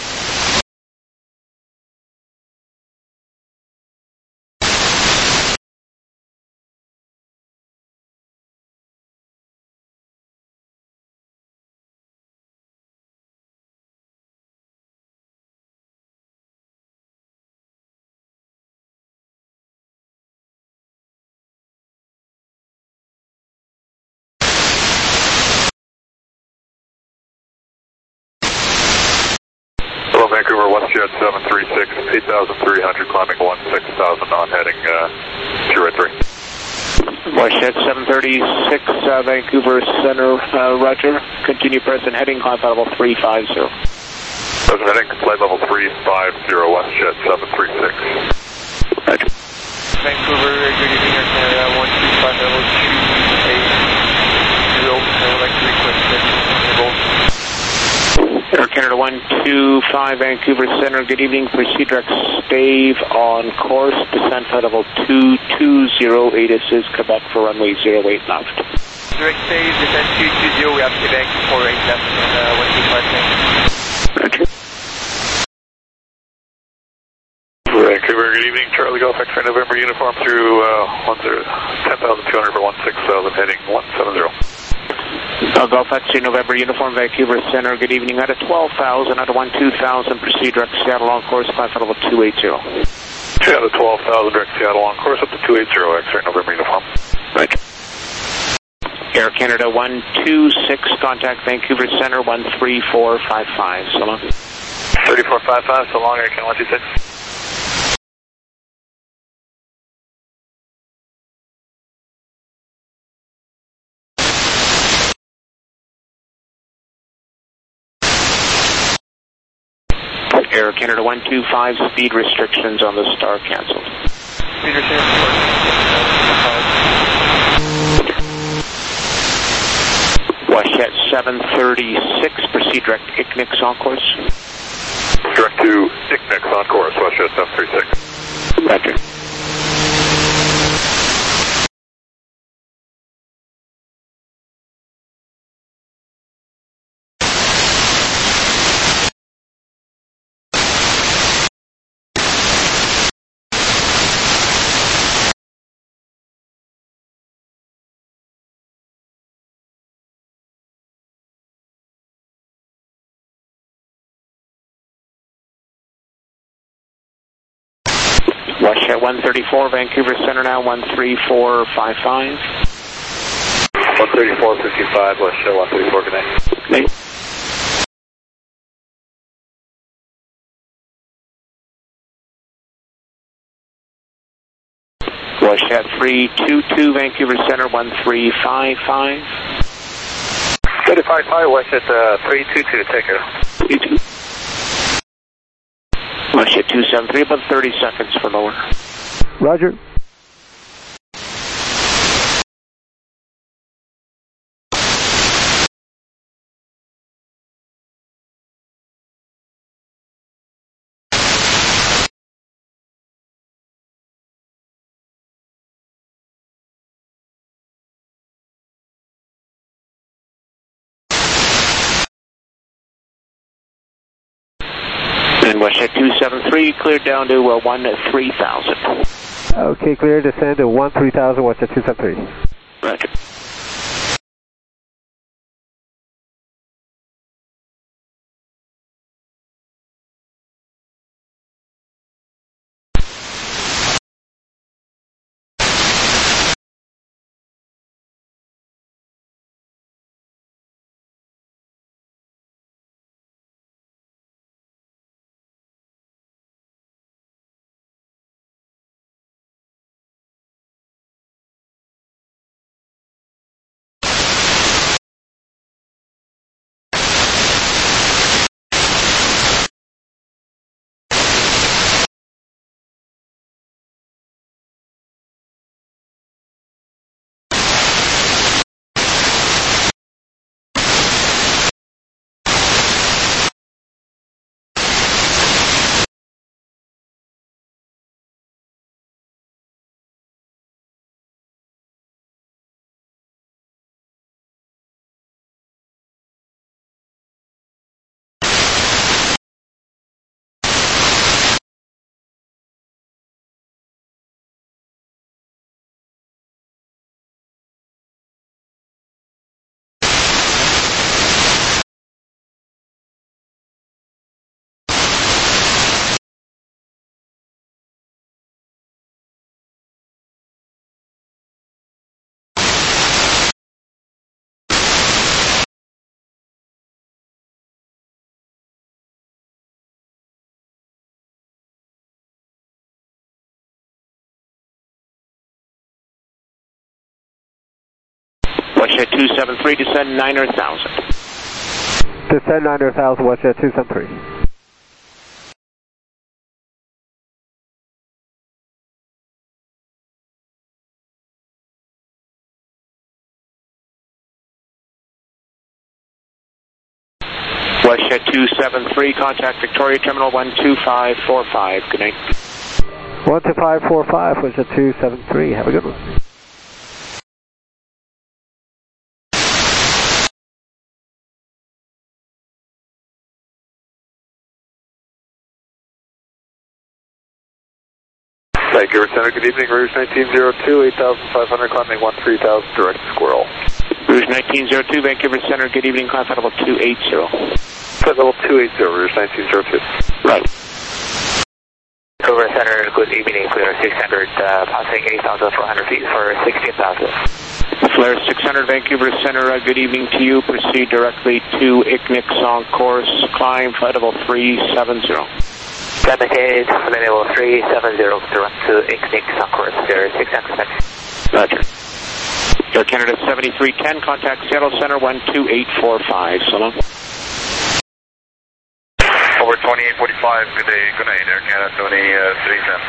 Speaker 4: Hello, Vancouver, WestJet seven three six, eight thousand three hundred, climbing one six thousand on heading uh, two eight three.
Speaker 8: WestJet seven thirty-six, uh, Vancouver Center, uh, Roger. Continue present heading, climb flight level three five zero.
Speaker 4: Present heading, flight level three five zero, WestJet seven three six.
Speaker 8: Roger.
Speaker 3: Vancouver, good evening, Air Canada, one two five level two eight zero, I would like to request that
Speaker 8: Air Canada one two five, Vancouver Center, good evening. Proceed direct stave on course. Descent flight level two two zero, eight is Quebec for runway zero eight left.
Speaker 3: Direct stave, descent two two zero, we have Quebec, four eight left, and uh, one two five,
Speaker 8: Roger.
Speaker 4: Vancouver, good evening, Charlie Golf X-ray November uniform through uh, ten thousand two hundred for one six thousand, heading one seven zero.
Speaker 8: Uh, Golf X-ray November uniform, Vancouver Center, good evening. Out of twelve thousand, out of one two thousand, proceed direct Seattle on course, climb flight level two eight zero.
Speaker 4: Out of twelve thousand, direct Seattle on course up to two eight zero, X-ray November uniform.
Speaker 8: Right. Air Canada one two six, contact Vancouver Center one three four five five, so long.
Speaker 3: three four five five, so long, Air Canada one two six.
Speaker 8: Air Canada one two five, speed restrictions on the Star canceled.
Speaker 3: Speed restrictions,
Speaker 8: WestJet seven thirty-six, proceed direct I C N I X on course.
Speaker 4: Direct to I C N I X on course, WestJet seven three six.
Speaker 8: Roger. WestJet one thirty-four, Vancouver Center now, one three four five five.
Speaker 4: one thirty-four fifty-five, WestJet one thirty-four, good night.
Speaker 8: Night. WestJet three two two, Vancouver Center, one three five five.
Speaker 3: three five five, WestJet uh, three two two, take care.
Speaker 8: three two. WestJet two seven three, about thirty seconds for lower.
Speaker 7: Roger.
Speaker 8: And WestJet two seven three, cleared down to uh, one three thousand.
Speaker 7: Okay, clear, descend to one three thousand, WestJet two seven three.
Speaker 8: Roger. Westjet two seven three, descend niner thousand.
Speaker 7: Descend niner thousand, Westjet two seven three.
Speaker 8: Westjet two seven three, contact Victoria Terminal one two five four five. Good night.
Speaker 7: one two five four five, Westjet two seven three. Have a good one.
Speaker 3: Vancouver Center, good evening. Rouge nineteen oh two, eight thousand five hundred, climbing one three thousand, direct Squirrel.
Speaker 8: Rouge nineteen oh two, Vancouver Center, good evening, climb flight level two eighty.
Speaker 3: Flight level two eighty, Rouge nineteen oh two.
Speaker 8: Right.
Speaker 5: Vancouver Center, good evening, Flare six hundred, uh, passing eight thousand four hundred feet for sixteen thousand.
Speaker 8: Flare six hundred, Vancouver Center, uh, good evening to you. Proceed directly to I C N I C on course, climb flight level three seventy.
Speaker 5: Limited, flight level three seventy, direct to I C N I C on course, Flare six hundred.
Speaker 8: Roger. Air Canada seventy-three ten, contact Seattle Center one two eight four five. So long.
Speaker 3: Over twenty-eight forty-five, good day, good night, Air Canada seventy-three ten.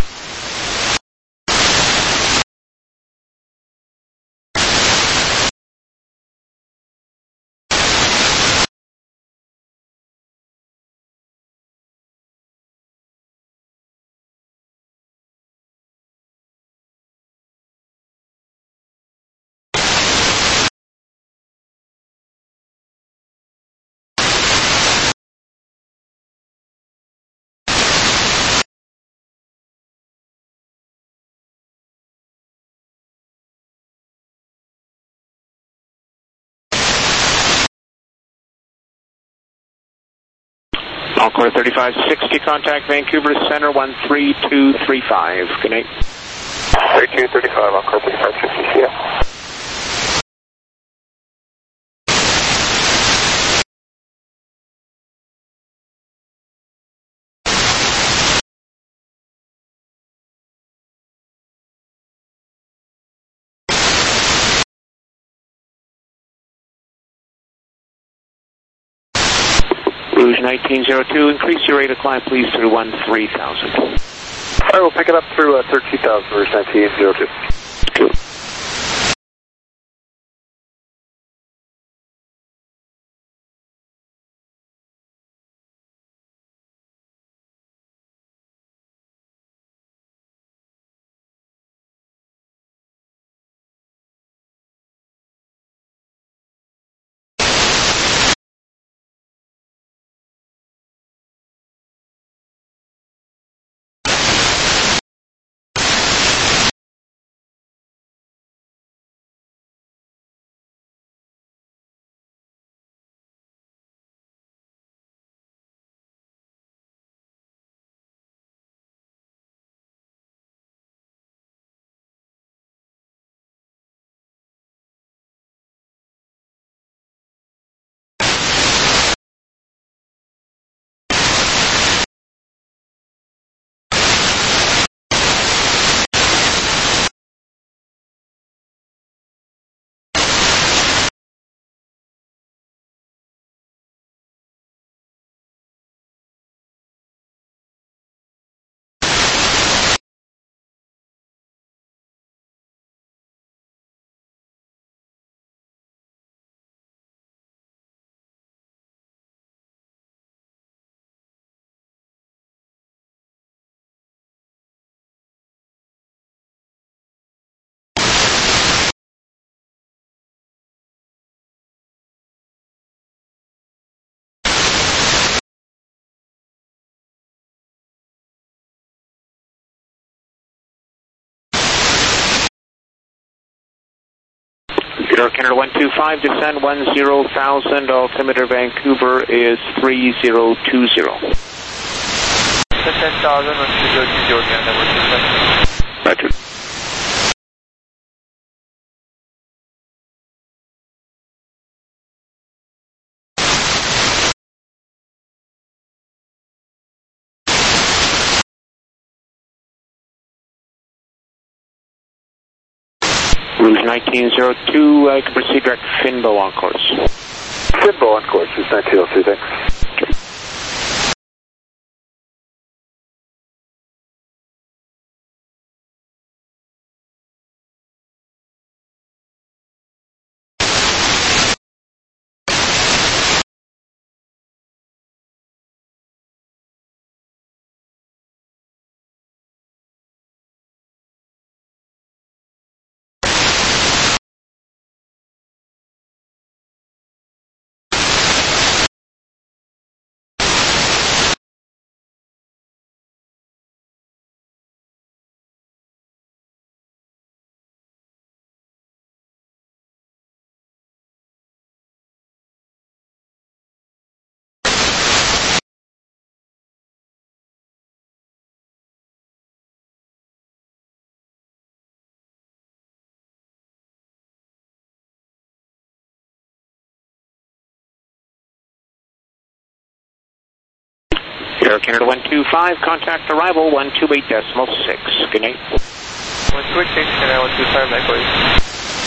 Speaker 8: Encore thirty-five sixty, contact Vancouver Center one three two three five. Good night.
Speaker 3: thirty-two thirty-five, Encore thirty-five sixty, see ya.
Speaker 8: Rouge nineteen oh two, increase your rate of climb please through one three thousand.
Speaker 3: All right, we'll pick it up through uh, thirteen thousand, Rouge nineteen oh two.
Speaker 8: Cool. Air Canada one two five, descend one zero thousand, altimeter Vancouver is three zero two zero.
Speaker 3: ten thousand, one three zero two zero, Canada one two five.
Speaker 8: Roger. Rouge nineteen zero two, I can proceed direct Finbo on course.
Speaker 2: Finbo on course, Rouge nineteen zero two, thanks.
Speaker 8: Okay. Air Canada one two five, contact arrival one two eight decimal six. Good night.
Speaker 3: one two eight, Canada one two five, likewise.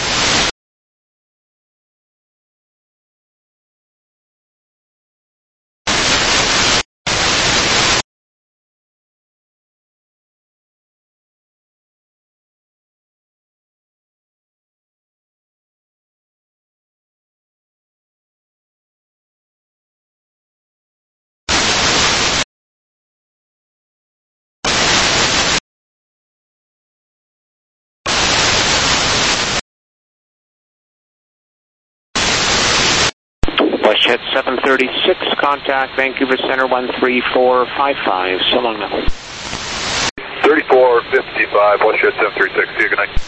Speaker 8: WestJet seven thirty-six, contact Vancouver Center one three four five five. So long now.
Speaker 2: thirty-four fifty-five, WestJet seven thirty-six, see you, good night.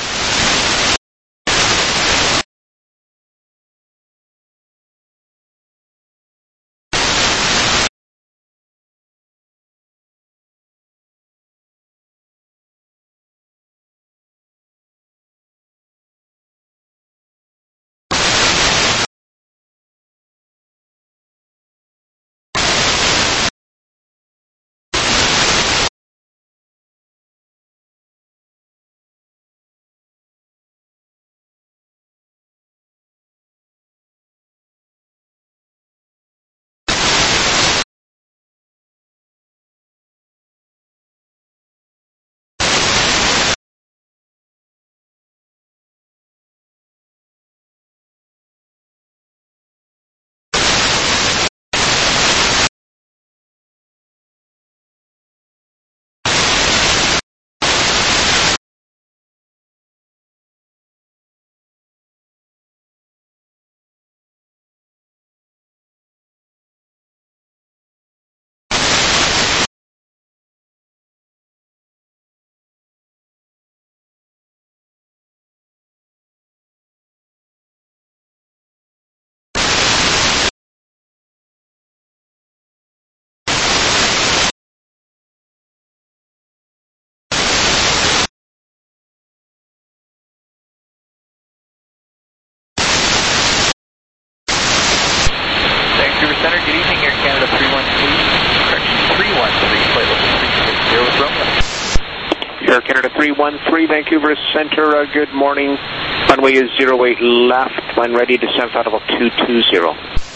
Speaker 3: Center, good evening, Air Canada three one three, correction, three one three, flight level three six zero with Romeo.
Speaker 8: Air Canada three one three, Vancouver Center, uh, good morning. Runway is zero eight left, when ready, descent flight level two two zero.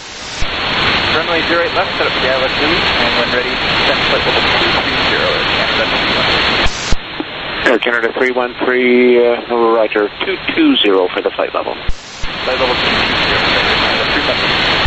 Speaker 3: Runway zero eight left, set up for the I L S buoy, and when ready, descent flight level two three zero, Air Canada three one three.
Speaker 8: Air Canada three one three, uh, Roger, two two zero for the flight level.
Speaker 3: Flight level two two zero, Air Canada three one three.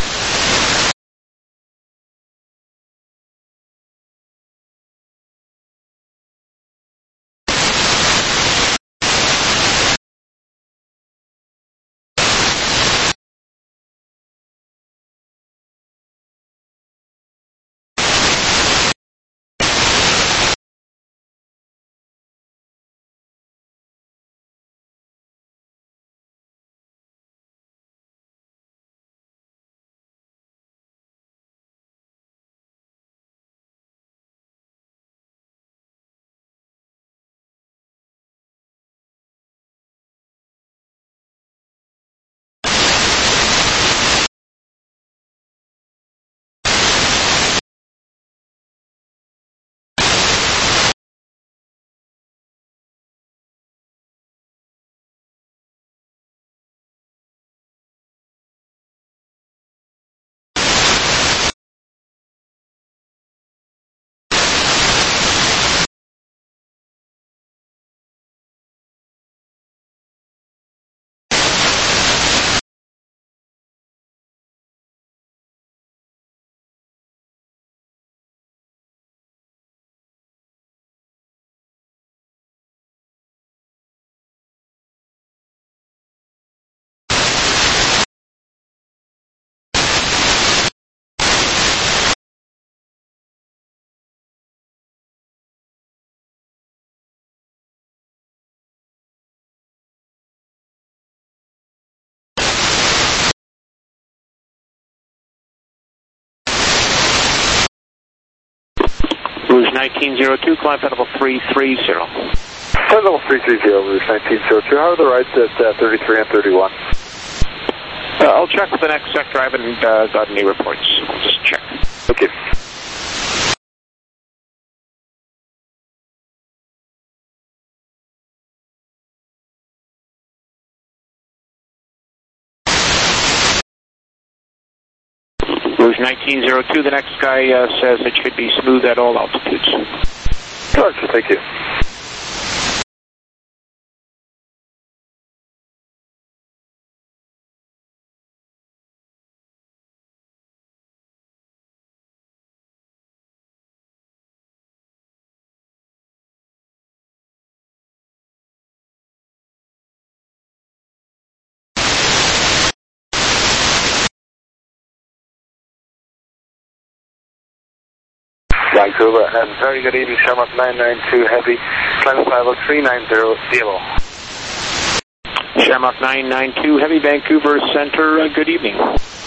Speaker 8: nineteen zero two, climb flight level three three zero.
Speaker 3: Flight level three three zero, Rouge nineteen zero two. How are the rides at uh, thirty-three and thirty-one?
Speaker 8: Uh, I'll check with the next sector. I haven't uh, got any reports. I'll just check.
Speaker 3: Okay.
Speaker 8: Rouge nineteen zero two, the next guy uh, says it should be smooth at all altitudes.
Speaker 3: Gotcha, thank you. Vancouver, and very good evening, Shamrock nine nine two Heavy, climb flight level three nine zero, zero.
Speaker 8: Shamrock nine nine two Heavy, Vancouver Center, uh, good evening.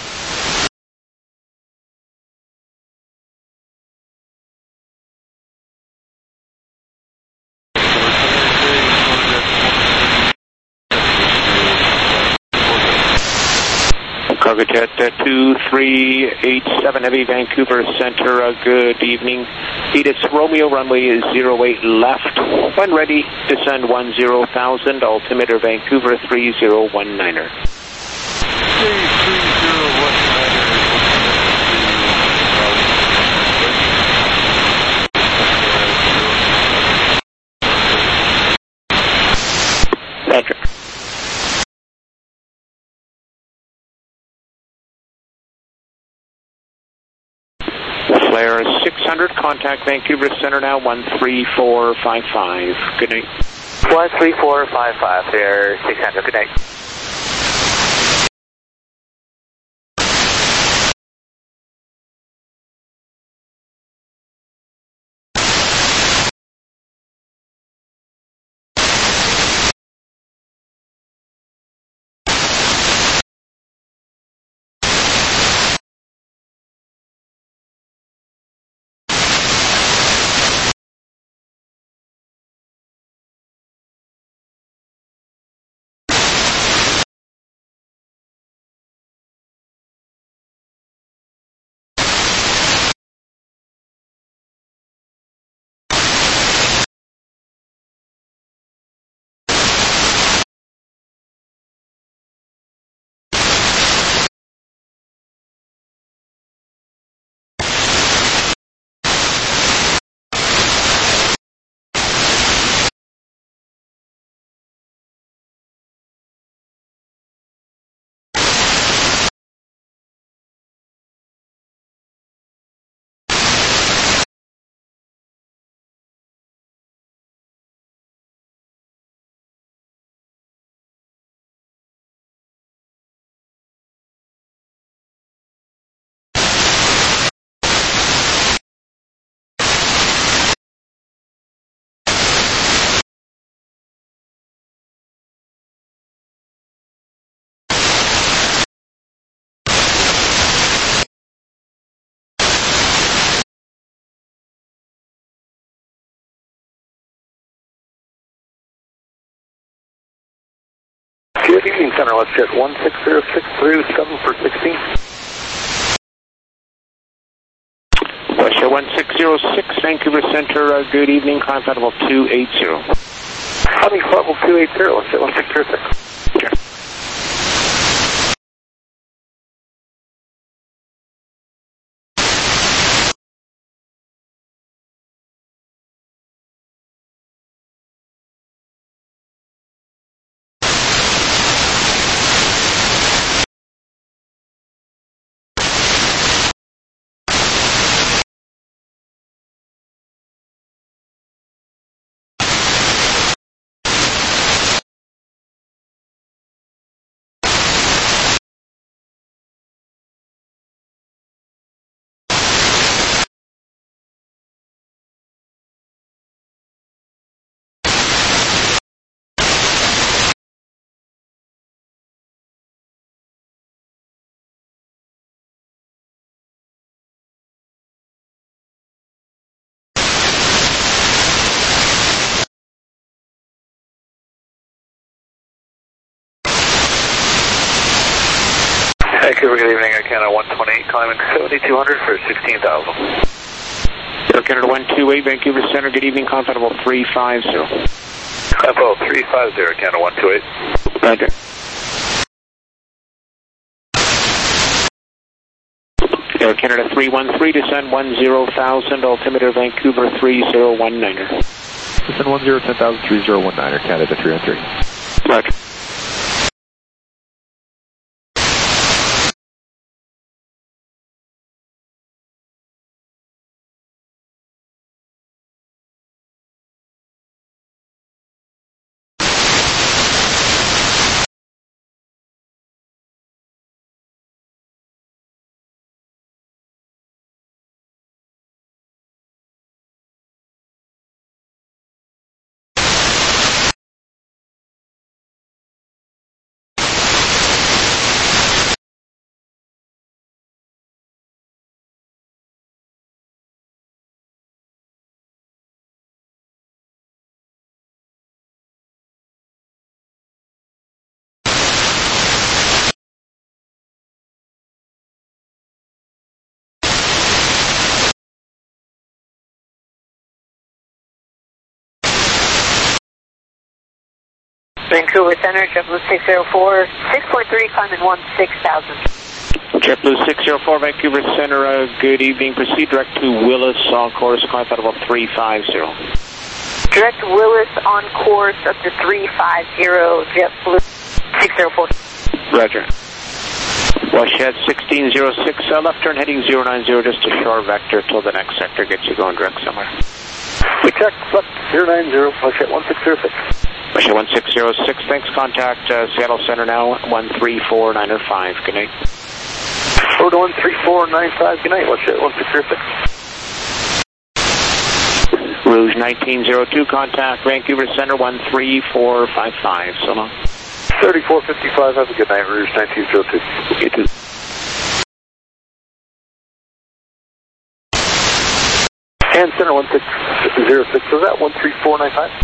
Speaker 8: Cargojet uh, two three eight seven Heavy, Vancouver Center, uh, good evening. Edith Romeo, runway is zero eight left. When ready, descend one zero thousand, altimeter Vancouver three zero one niner.
Speaker 3: three zero one niner.
Speaker 8: Patrick. Flare six hundred, contact Vancouver Center now, one three four five five. Good night.
Speaker 5: one three four five five, there, six hundred, good night.
Speaker 3: Good evening, Center. Let's get one six zero six through seven for sixteen.
Speaker 8: Russia one six zero six, Vancouver Center, uh, good evening, climb flight level two eight zero.
Speaker 3: Climbing flight level two eight zero, let's get one six zero six.
Speaker 8: Okay.
Speaker 4: Vancouver, good evening. I Canada one twenty-eight, climbing seventy-two hundred for sixteen thousand.
Speaker 8: Air Canada one two eight, Vancouver Center, good evening, climb level three five zero.
Speaker 4: Climb level three five zero, Canada one two eight.
Speaker 8: Roger. Air Canada three one three, descend one zero thousand, altimeter Vancouver three zero one niner.
Speaker 7: Descend one zero ten thousand, three zero one niner, Canada three one three.
Speaker 8: Roger.
Speaker 1: Vancouver Center, JetBlue six zero four, six point three, climbing one six thousand.
Speaker 8: JetBlue six zero four, Vancouver Center, uh, good evening. Proceed direct to Willis on course, climb level three five zero.
Speaker 1: Direct Willis on course up to three five zero, JetBlue six zero four.
Speaker 8: Roger. Washhead sixteen zero six, uh, left turn heading zero nine zero, just a short vector till the next sector gets you going direct somewhere.
Speaker 3: We check, left zero nine zero, Washhead one six zero six.
Speaker 8: Washhead one six zero six, thanks. Contact uh, Seattle Center now, one three four nine five. Good night.
Speaker 3: Road one three four nine five, good night, Washhead one six zero six.
Speaker 8: Rouge nineteen zero two, contact Vancouver Center, one three four five five. So long.
Speaker 3: thirty-four fifty-five, have a good night, Rouge nineteen zero two.
Speaker 8: You too.
Speaker 3: And Center one six zero six, was that one three four nine five?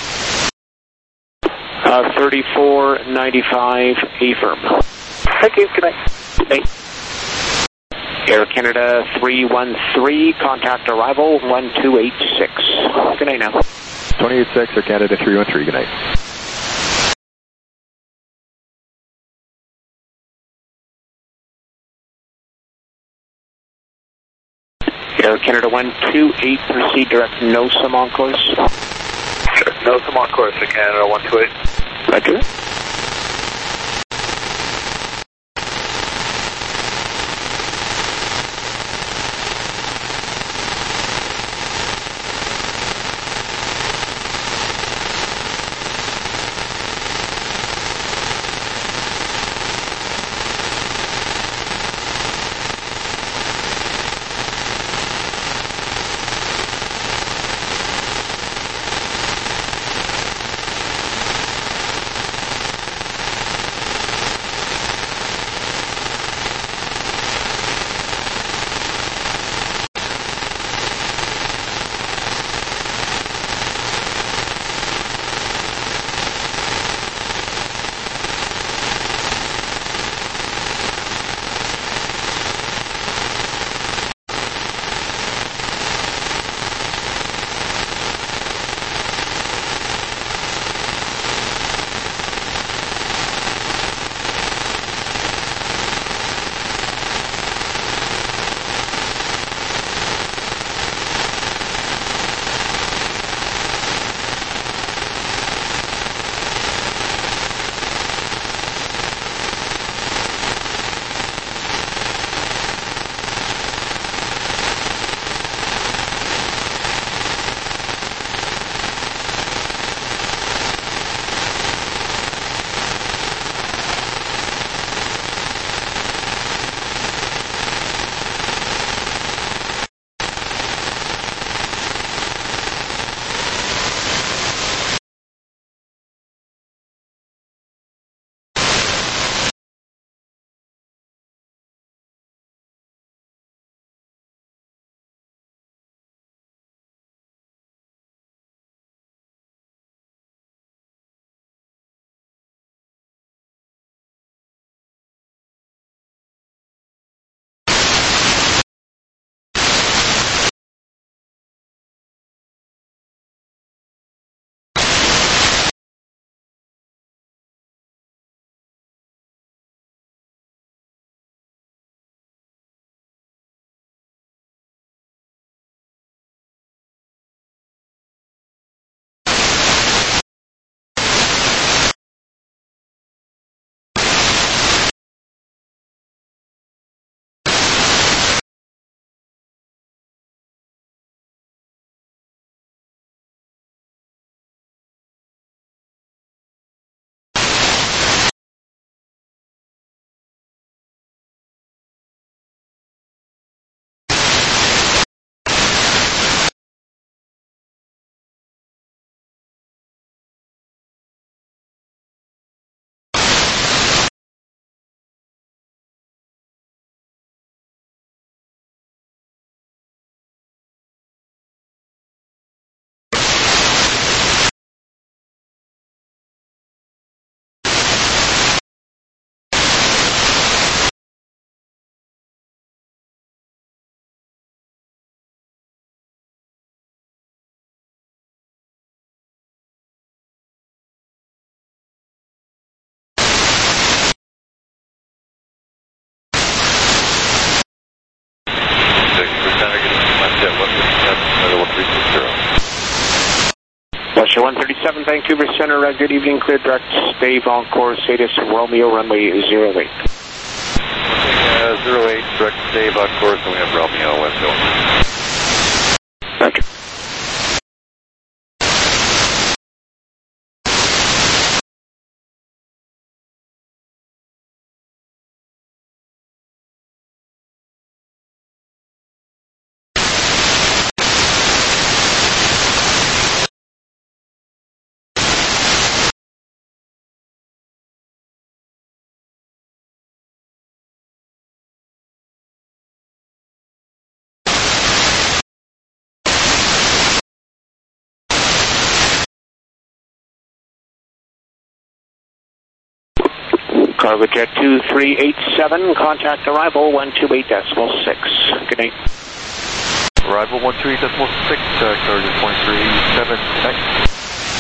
Speaker 8: Uh, thirty-four ninety-five, affirm.
Speaker 3: Thank you, good night.
Speaker 8: Hey. Air Canada three one three, contact arrival one two eight six. Good night now.
Speaker 7: twenty-eight six, Air Canada three one three, good night.
Speaker 8: Air Canada one two eight, proceed direct NOSAM on course.
Speaker 4: Sure. NOSAM on course to Canada one two eight.
Speaker 8: Roger. Russia one thirty-seven, Vancouver Center, uh, good evening, clear direct, Dave Encore, Sadis, Romeo, runway zero eight.
Speaker 9: Uh, zero eight, direct Dave Encore, so we have Romeo, West Hill.
Speaker 8: Thank you. Cargo Jet two three eight seven, contact arrival one two eight decimal six. Good night.
Speaker 9: Arrival one two eight decimal six, uh, Cargo point three seven, thanks.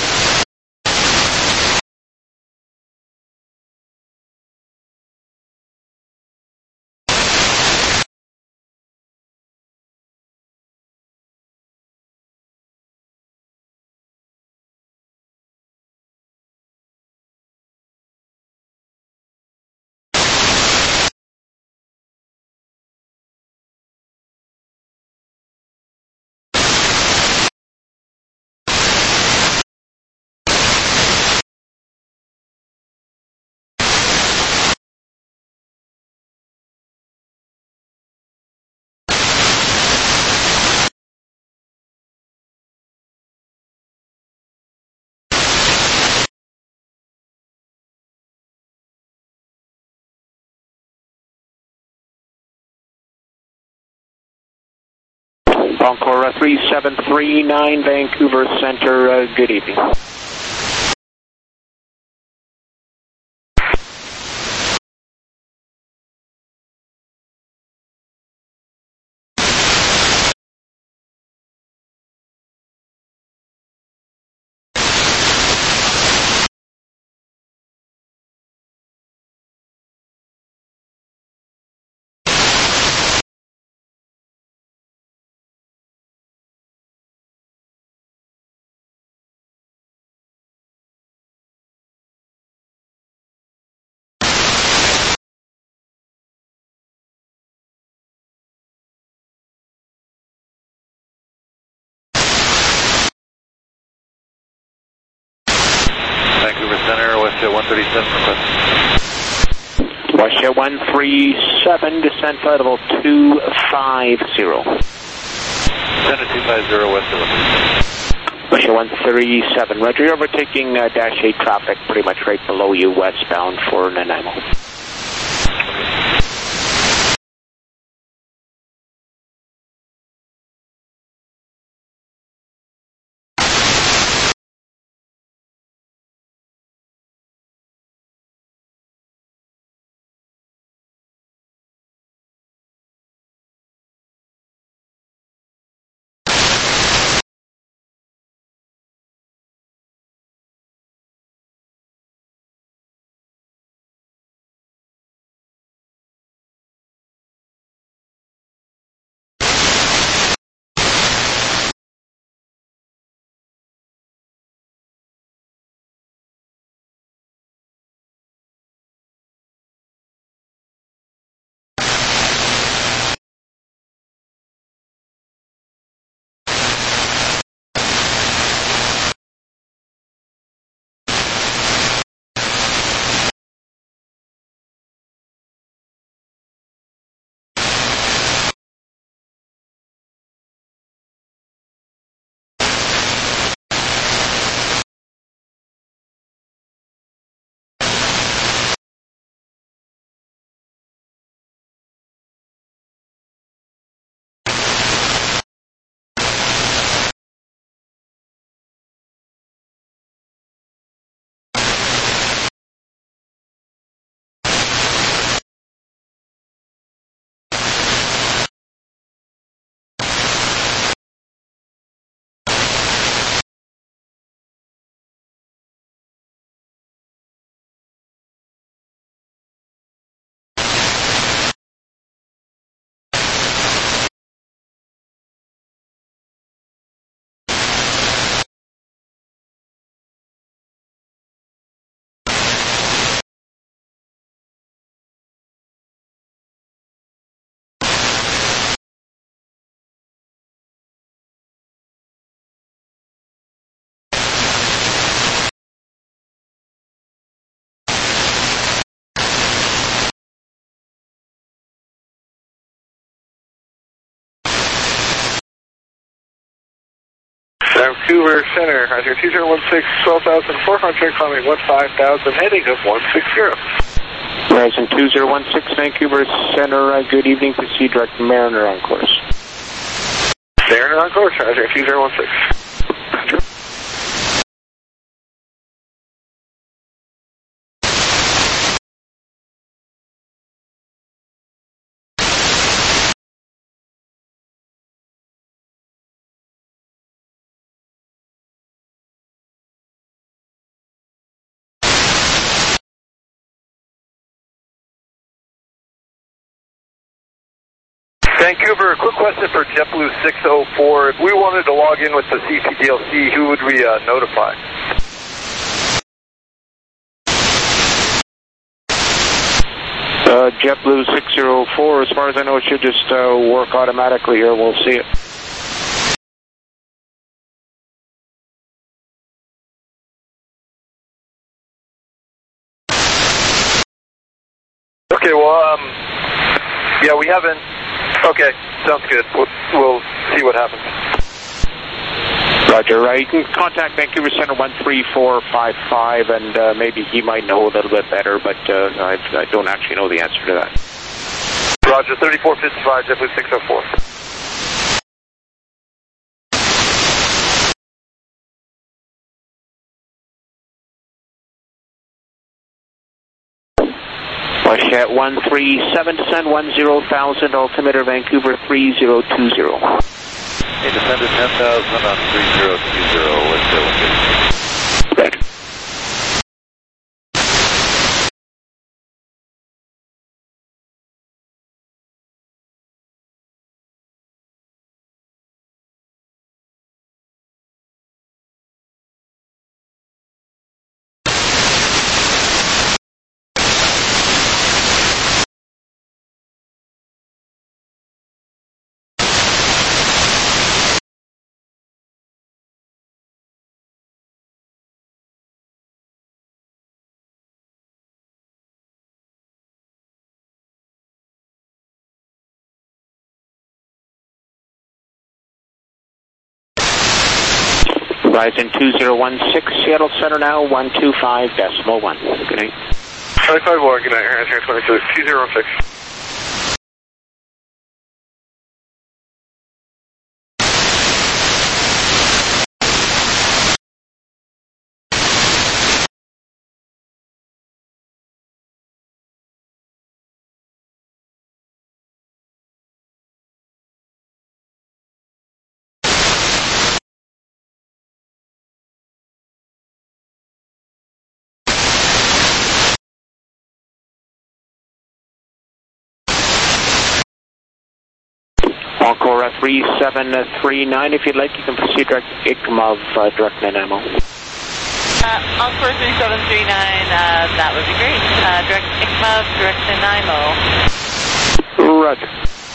Speaker 9: Encore uh, three seven three nine, Vancouver Center, uh, good evening. Vancouver Center, Westjet one thirty-seven, request.
Speaker 8: Westjet one three seven, descent flight level two five zero.
Speaker 9: Center two five zero, Westjet one thirty-seven.
Speaker 8: Westjet one three seven, Roger, you're overtaking uh, Dash eight traffic pretty much right below you, westbound for Nanaimo.
Speaker 3: Vancouver Center, Roger, two zero one six, twelve thousand four hundred, climbing one five thousand, heading up one six zero.
Speaker 8: Horizon two zero one six, Vancouver Center, uh, good evening, proceed direct Mariner on course.
Speaker 3: Mariner on course, Roger, two zero one six. Roger.
Speaker 9: Vancouver, quick question for JetBlue six oh four. If we wanted to log in with the C P D L C, who would we uh, notify?
Speaker 8: Uh, JetBlue six oh four, as far as I know, it should just uh, work automatically here. We'll see it.
Speaker 9: Okay, well, um, yeah, we haven't. Okay, sounds good. We'll, we'll see what happens.
Speaker 8: Roger. Uh, you can contact Vancouver Center one three four five five, and uh, maybe he might know a little bit better, but uh, I, I don't actually know the answer to that.
Speaker 9: Roger, thirty-four fifty-five, JetBlue six oh four.
Speaker 8: At one three seven, descend one zero thousand, altimeter Vancouver three zero two zero.
Speaker 9: Hey, descend at ten thousand on three zero two zero, let's go.
Speaker 8: Right. Horizon two zero one six, Seattle Center now, one two five decimal one. Good night.
Speaker 3: twenty-five one, good night, Horizon twenty-two, two zero one six.
Speaker 8: Encore uh, three seven three nine, if you'd like, you can proceed direct I C M O V, uh, direct Nanaimo.
Speaker 1: Uh, Encore three seven three nine, uh, that would be great. Uh, direct I C M O V, direct Nanaimo.
Speaker 8: Roger.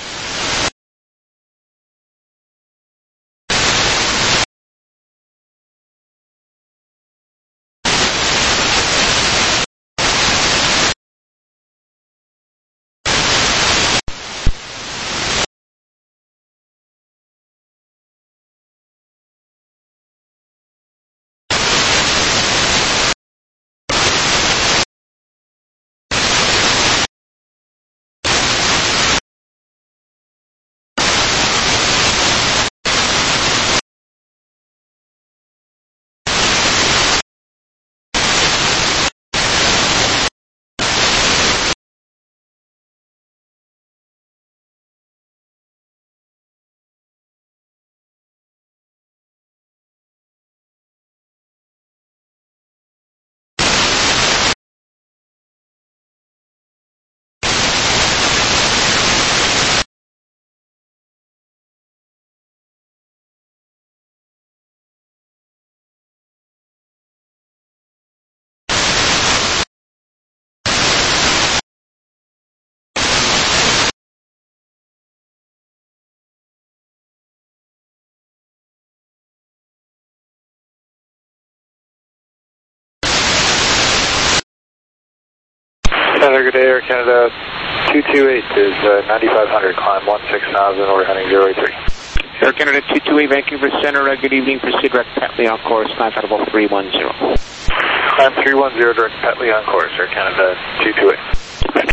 Speaker 3: Center, good day, Air Canada two two eight is uh, ninety-five hundred, climb one six thousand, order heading zero eight three.
Speaker 8: Air Canada two two eight, Vancouver Center, uh, good evening. Proceed direct Petley on course, climb flight level three one zero.
Speaker 3: Climb three one zero, direct Petley on course, Air Canada two two eight.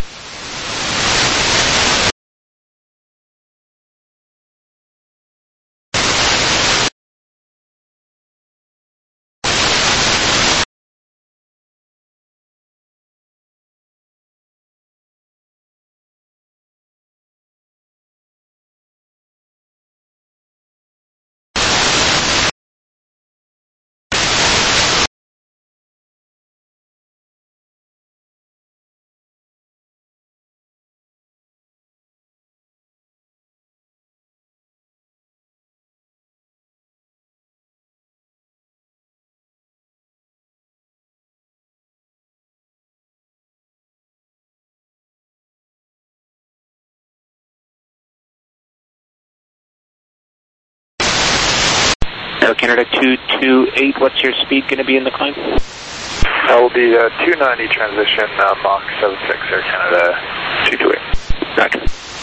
Speaker 8: Air Canada two two eight, what's your speed going to be in the climb?
Speaker 3: That will be uh, two ninety transition, uh, Mach seven six, Air Canada two two eight.
Speaker 8: Roger.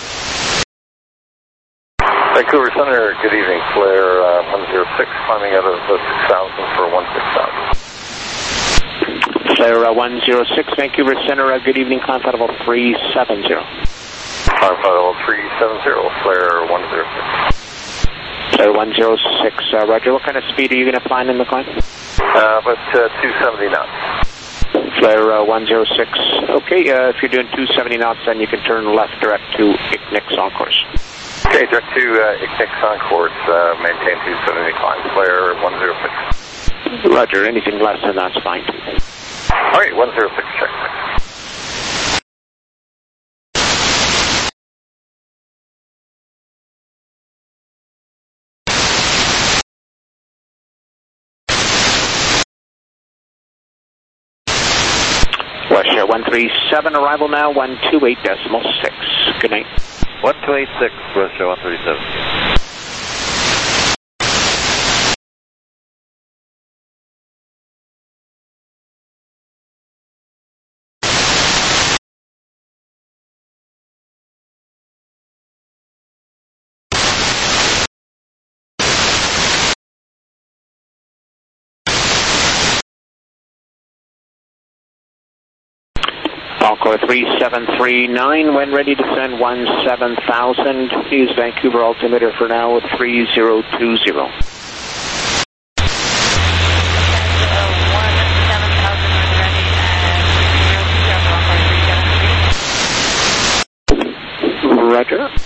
Speaker 3: Vancouver Center, good evening. Flare uh, one zero six, climbing out of the six thousand for one six thousand.
Speaker 8: Flare uh, one zero six, Vancouver Center, uh, good evening. Climb flight level three seven zero.
Speaker 3: Climb flight level three seven zero, flare one zero six.
Speaker 8: Flare one zero six, uh, Roger. What kind of speed are you going to plan in the climb?
Speaker 3: Uh, about uh, two seventy knots.
Speaker 8: Flare uh, one zero six. Okay, uh, if you're doing two seventy knots, then you can turn left direct to I C N I X on course.
Speaker 3: Okay, direct to uh, I C N I X on course, uh, maintain two seventy, climb flare one zero six.
Speaker 8: Roger, anything less than that's fine too.
Speaker 3: All right, one zero six, check.
Speaker 8: Russia one three seven, arrival now one two eight decimal six. Good night.
Speaker 10: one two eight six, Russia one three seven.
Speaker 8: Encore three seven three nine, when ready to send one seven thousand. Use Vancouver altimeter for now with three zero two zero. Roger.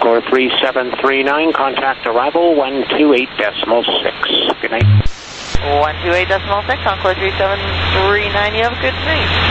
Speaker 8: Core three seven three nine, contact arrival one two eight decimal six. Good night.
Speaker 1: one two eight decimal six, Encore three seven three nine, you have a good night.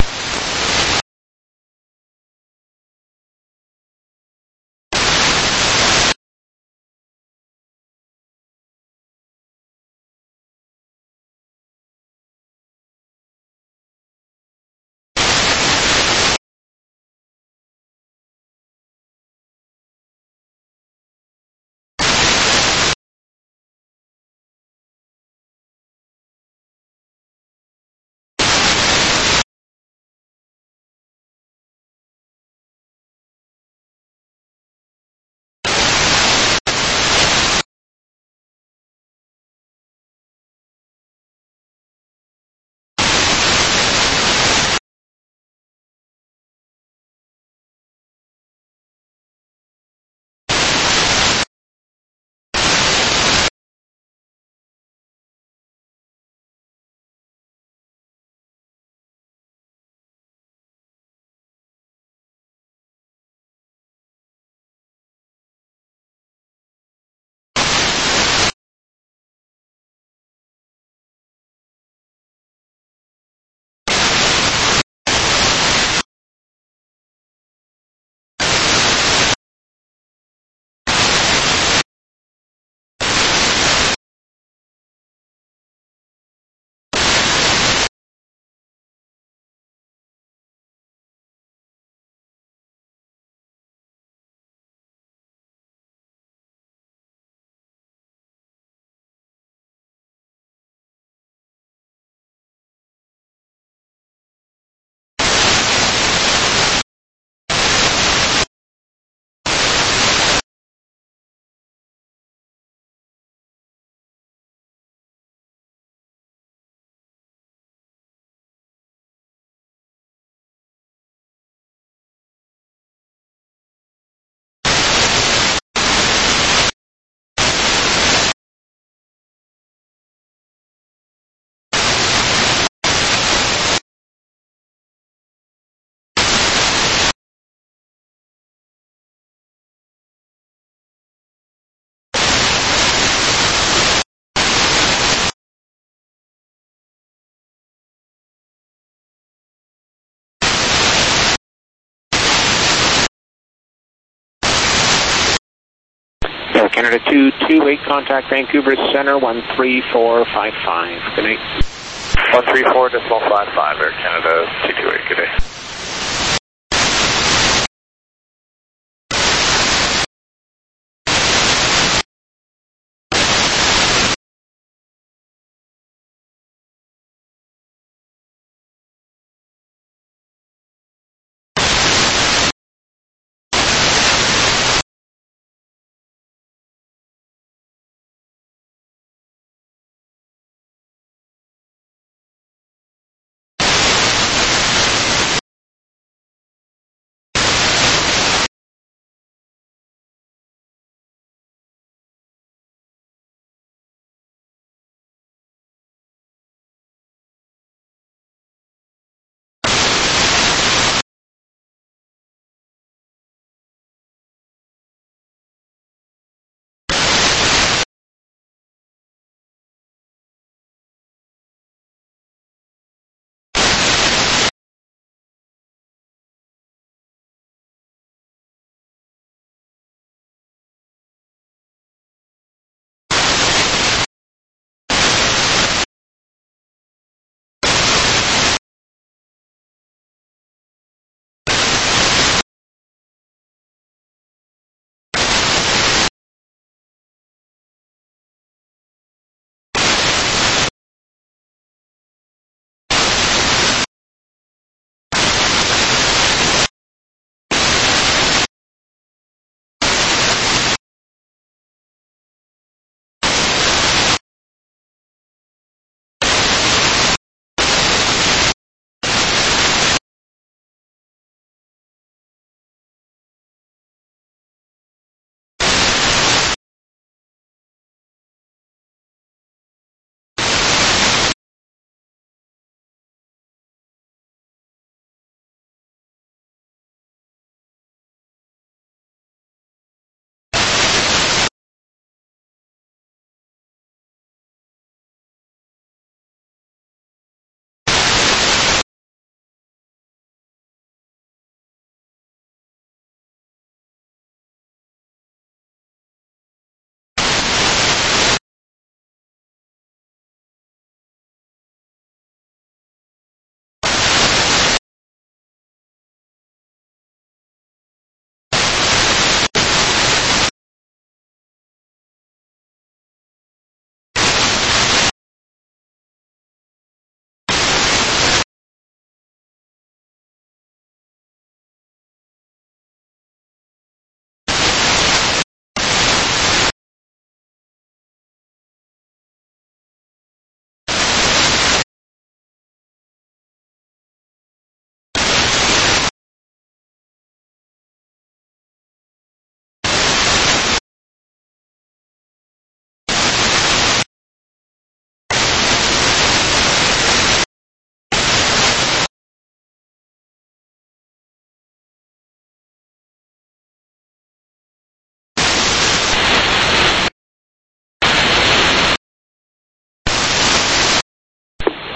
Speaker 8: Air Canada two two eight, contact Vancouver Center one three four five five. Good night.
Speaker 3: one three four decimal five five, Air Canada two two eight, good day.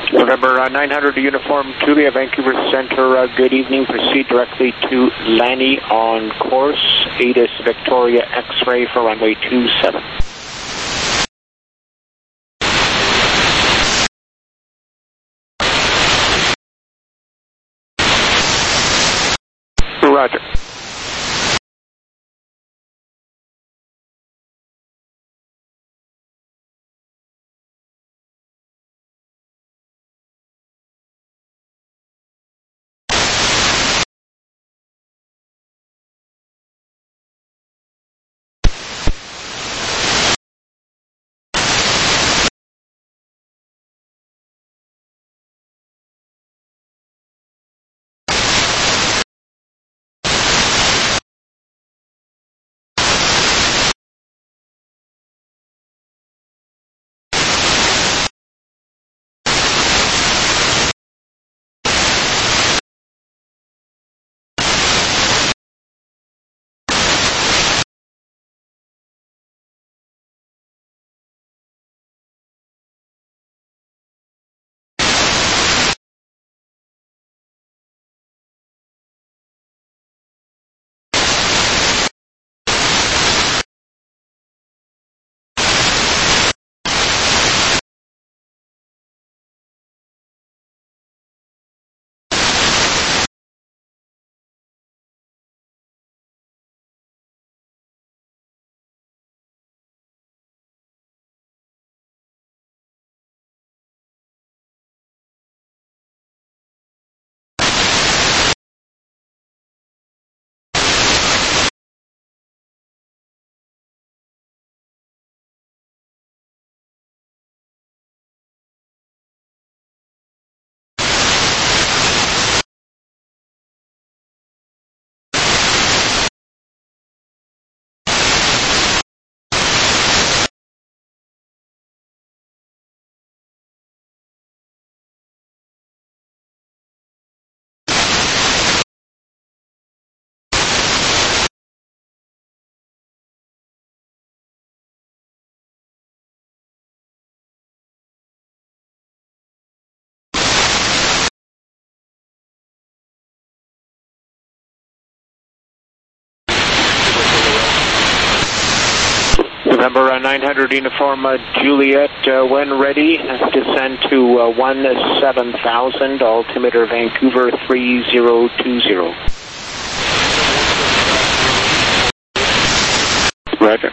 Speaker 8: November uh, nine hundred Uniform Julia, Vancouver Center, uh, good evening. Proceed directly to Lanny on course. A T I S Victoria X-ray for runway two seven. Roger. November uh, nine hundred Uniform uh, Juliet, uh, when ready, descend to uh, one seven thousand, altimeter Vancouver three zero two zero. Roger.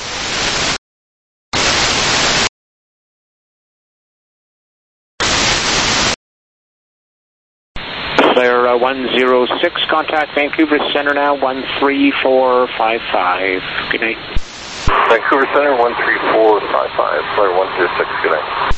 Speaker 8: Flare uh, one zero six, contact Vancouver Center now, one three four five five. Good night.
Speaker 3: Vancouver Center, one three four five five, flare one zero six, good night.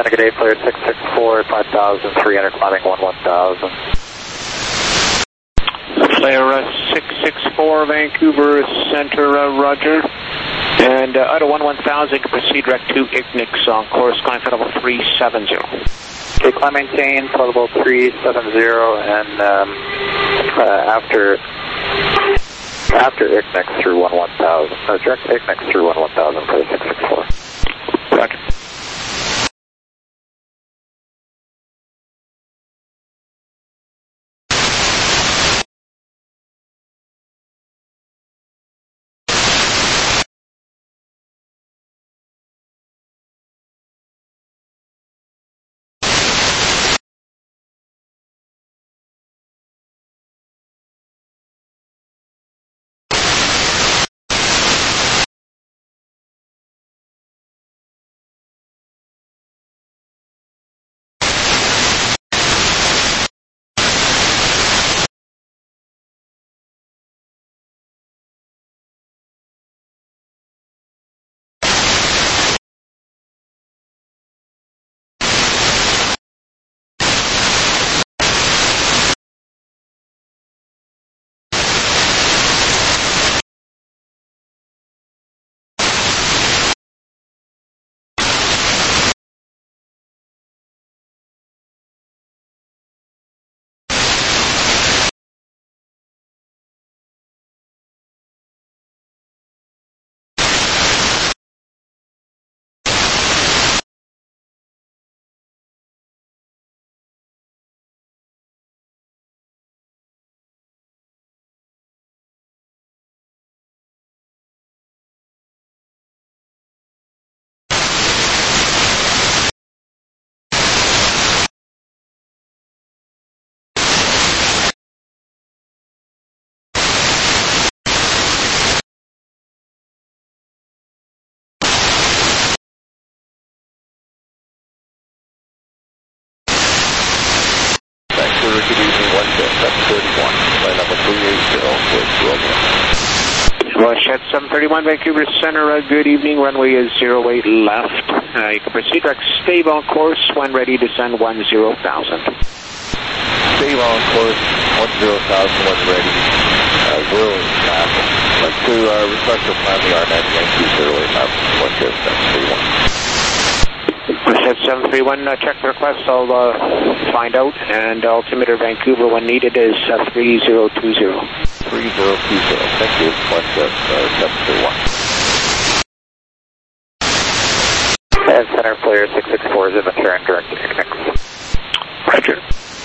Speaker 3: Center, good day, clear six six four, five thousand three hundred, climbing one one thousand.
Speaker 8: Flare uh, six six four, Vancouver Center, uh, Roger. And uh, out of one one thousand, proceed direct to Ignix on course, climb for level three seven zero.
Speaker 3: Okay, climb maintain, level three seven zero, and um, uh, after after Ignix through one one thousand, uh, direct Ignix through one one thousand for the six six four.
Speaker 8: Roger.
Speaker 3: Good evening, one jet, seven thirty-one, flight number three eighty with Romeo.
Speaker 8: Watershed seven thirty-one, Vancouver Center, uh, good evening, runway is zero eight left. Uh, you can proceed direct, stay on course, when ready, descend one zero thousand.
Speaker 3: Stay on course, one zero thousand, when ready, uh, zero eight left. Like to uh, request to plan the R nine Yankee zero eight left, one jet, seven thirty-one.
Speaker 8: Watershed seven three one, uh, check the request, I'll uh, find out, and altimeter Vancouver when needed is uh, three zero two zero.
Speaker 3: three zero two zero, thank you, Watershed uh, seven three one. And center flare six six four is in the turn direct to Ignix.
Speaker 8: Roger.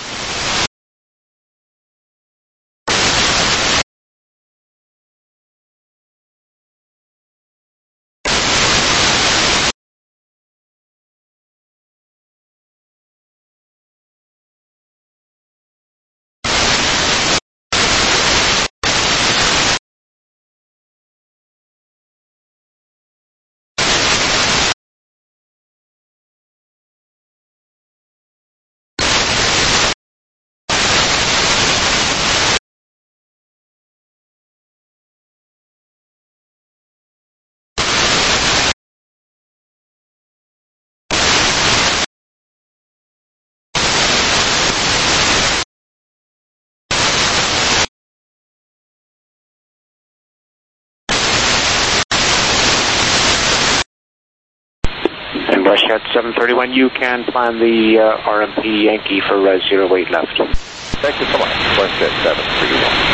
Speaker 8: Watershed seven thirty-one, you can plan the uh, R M P Yankee for uh, zero eight left.
Speaker 3: Thank you so much, Watershed seven three one.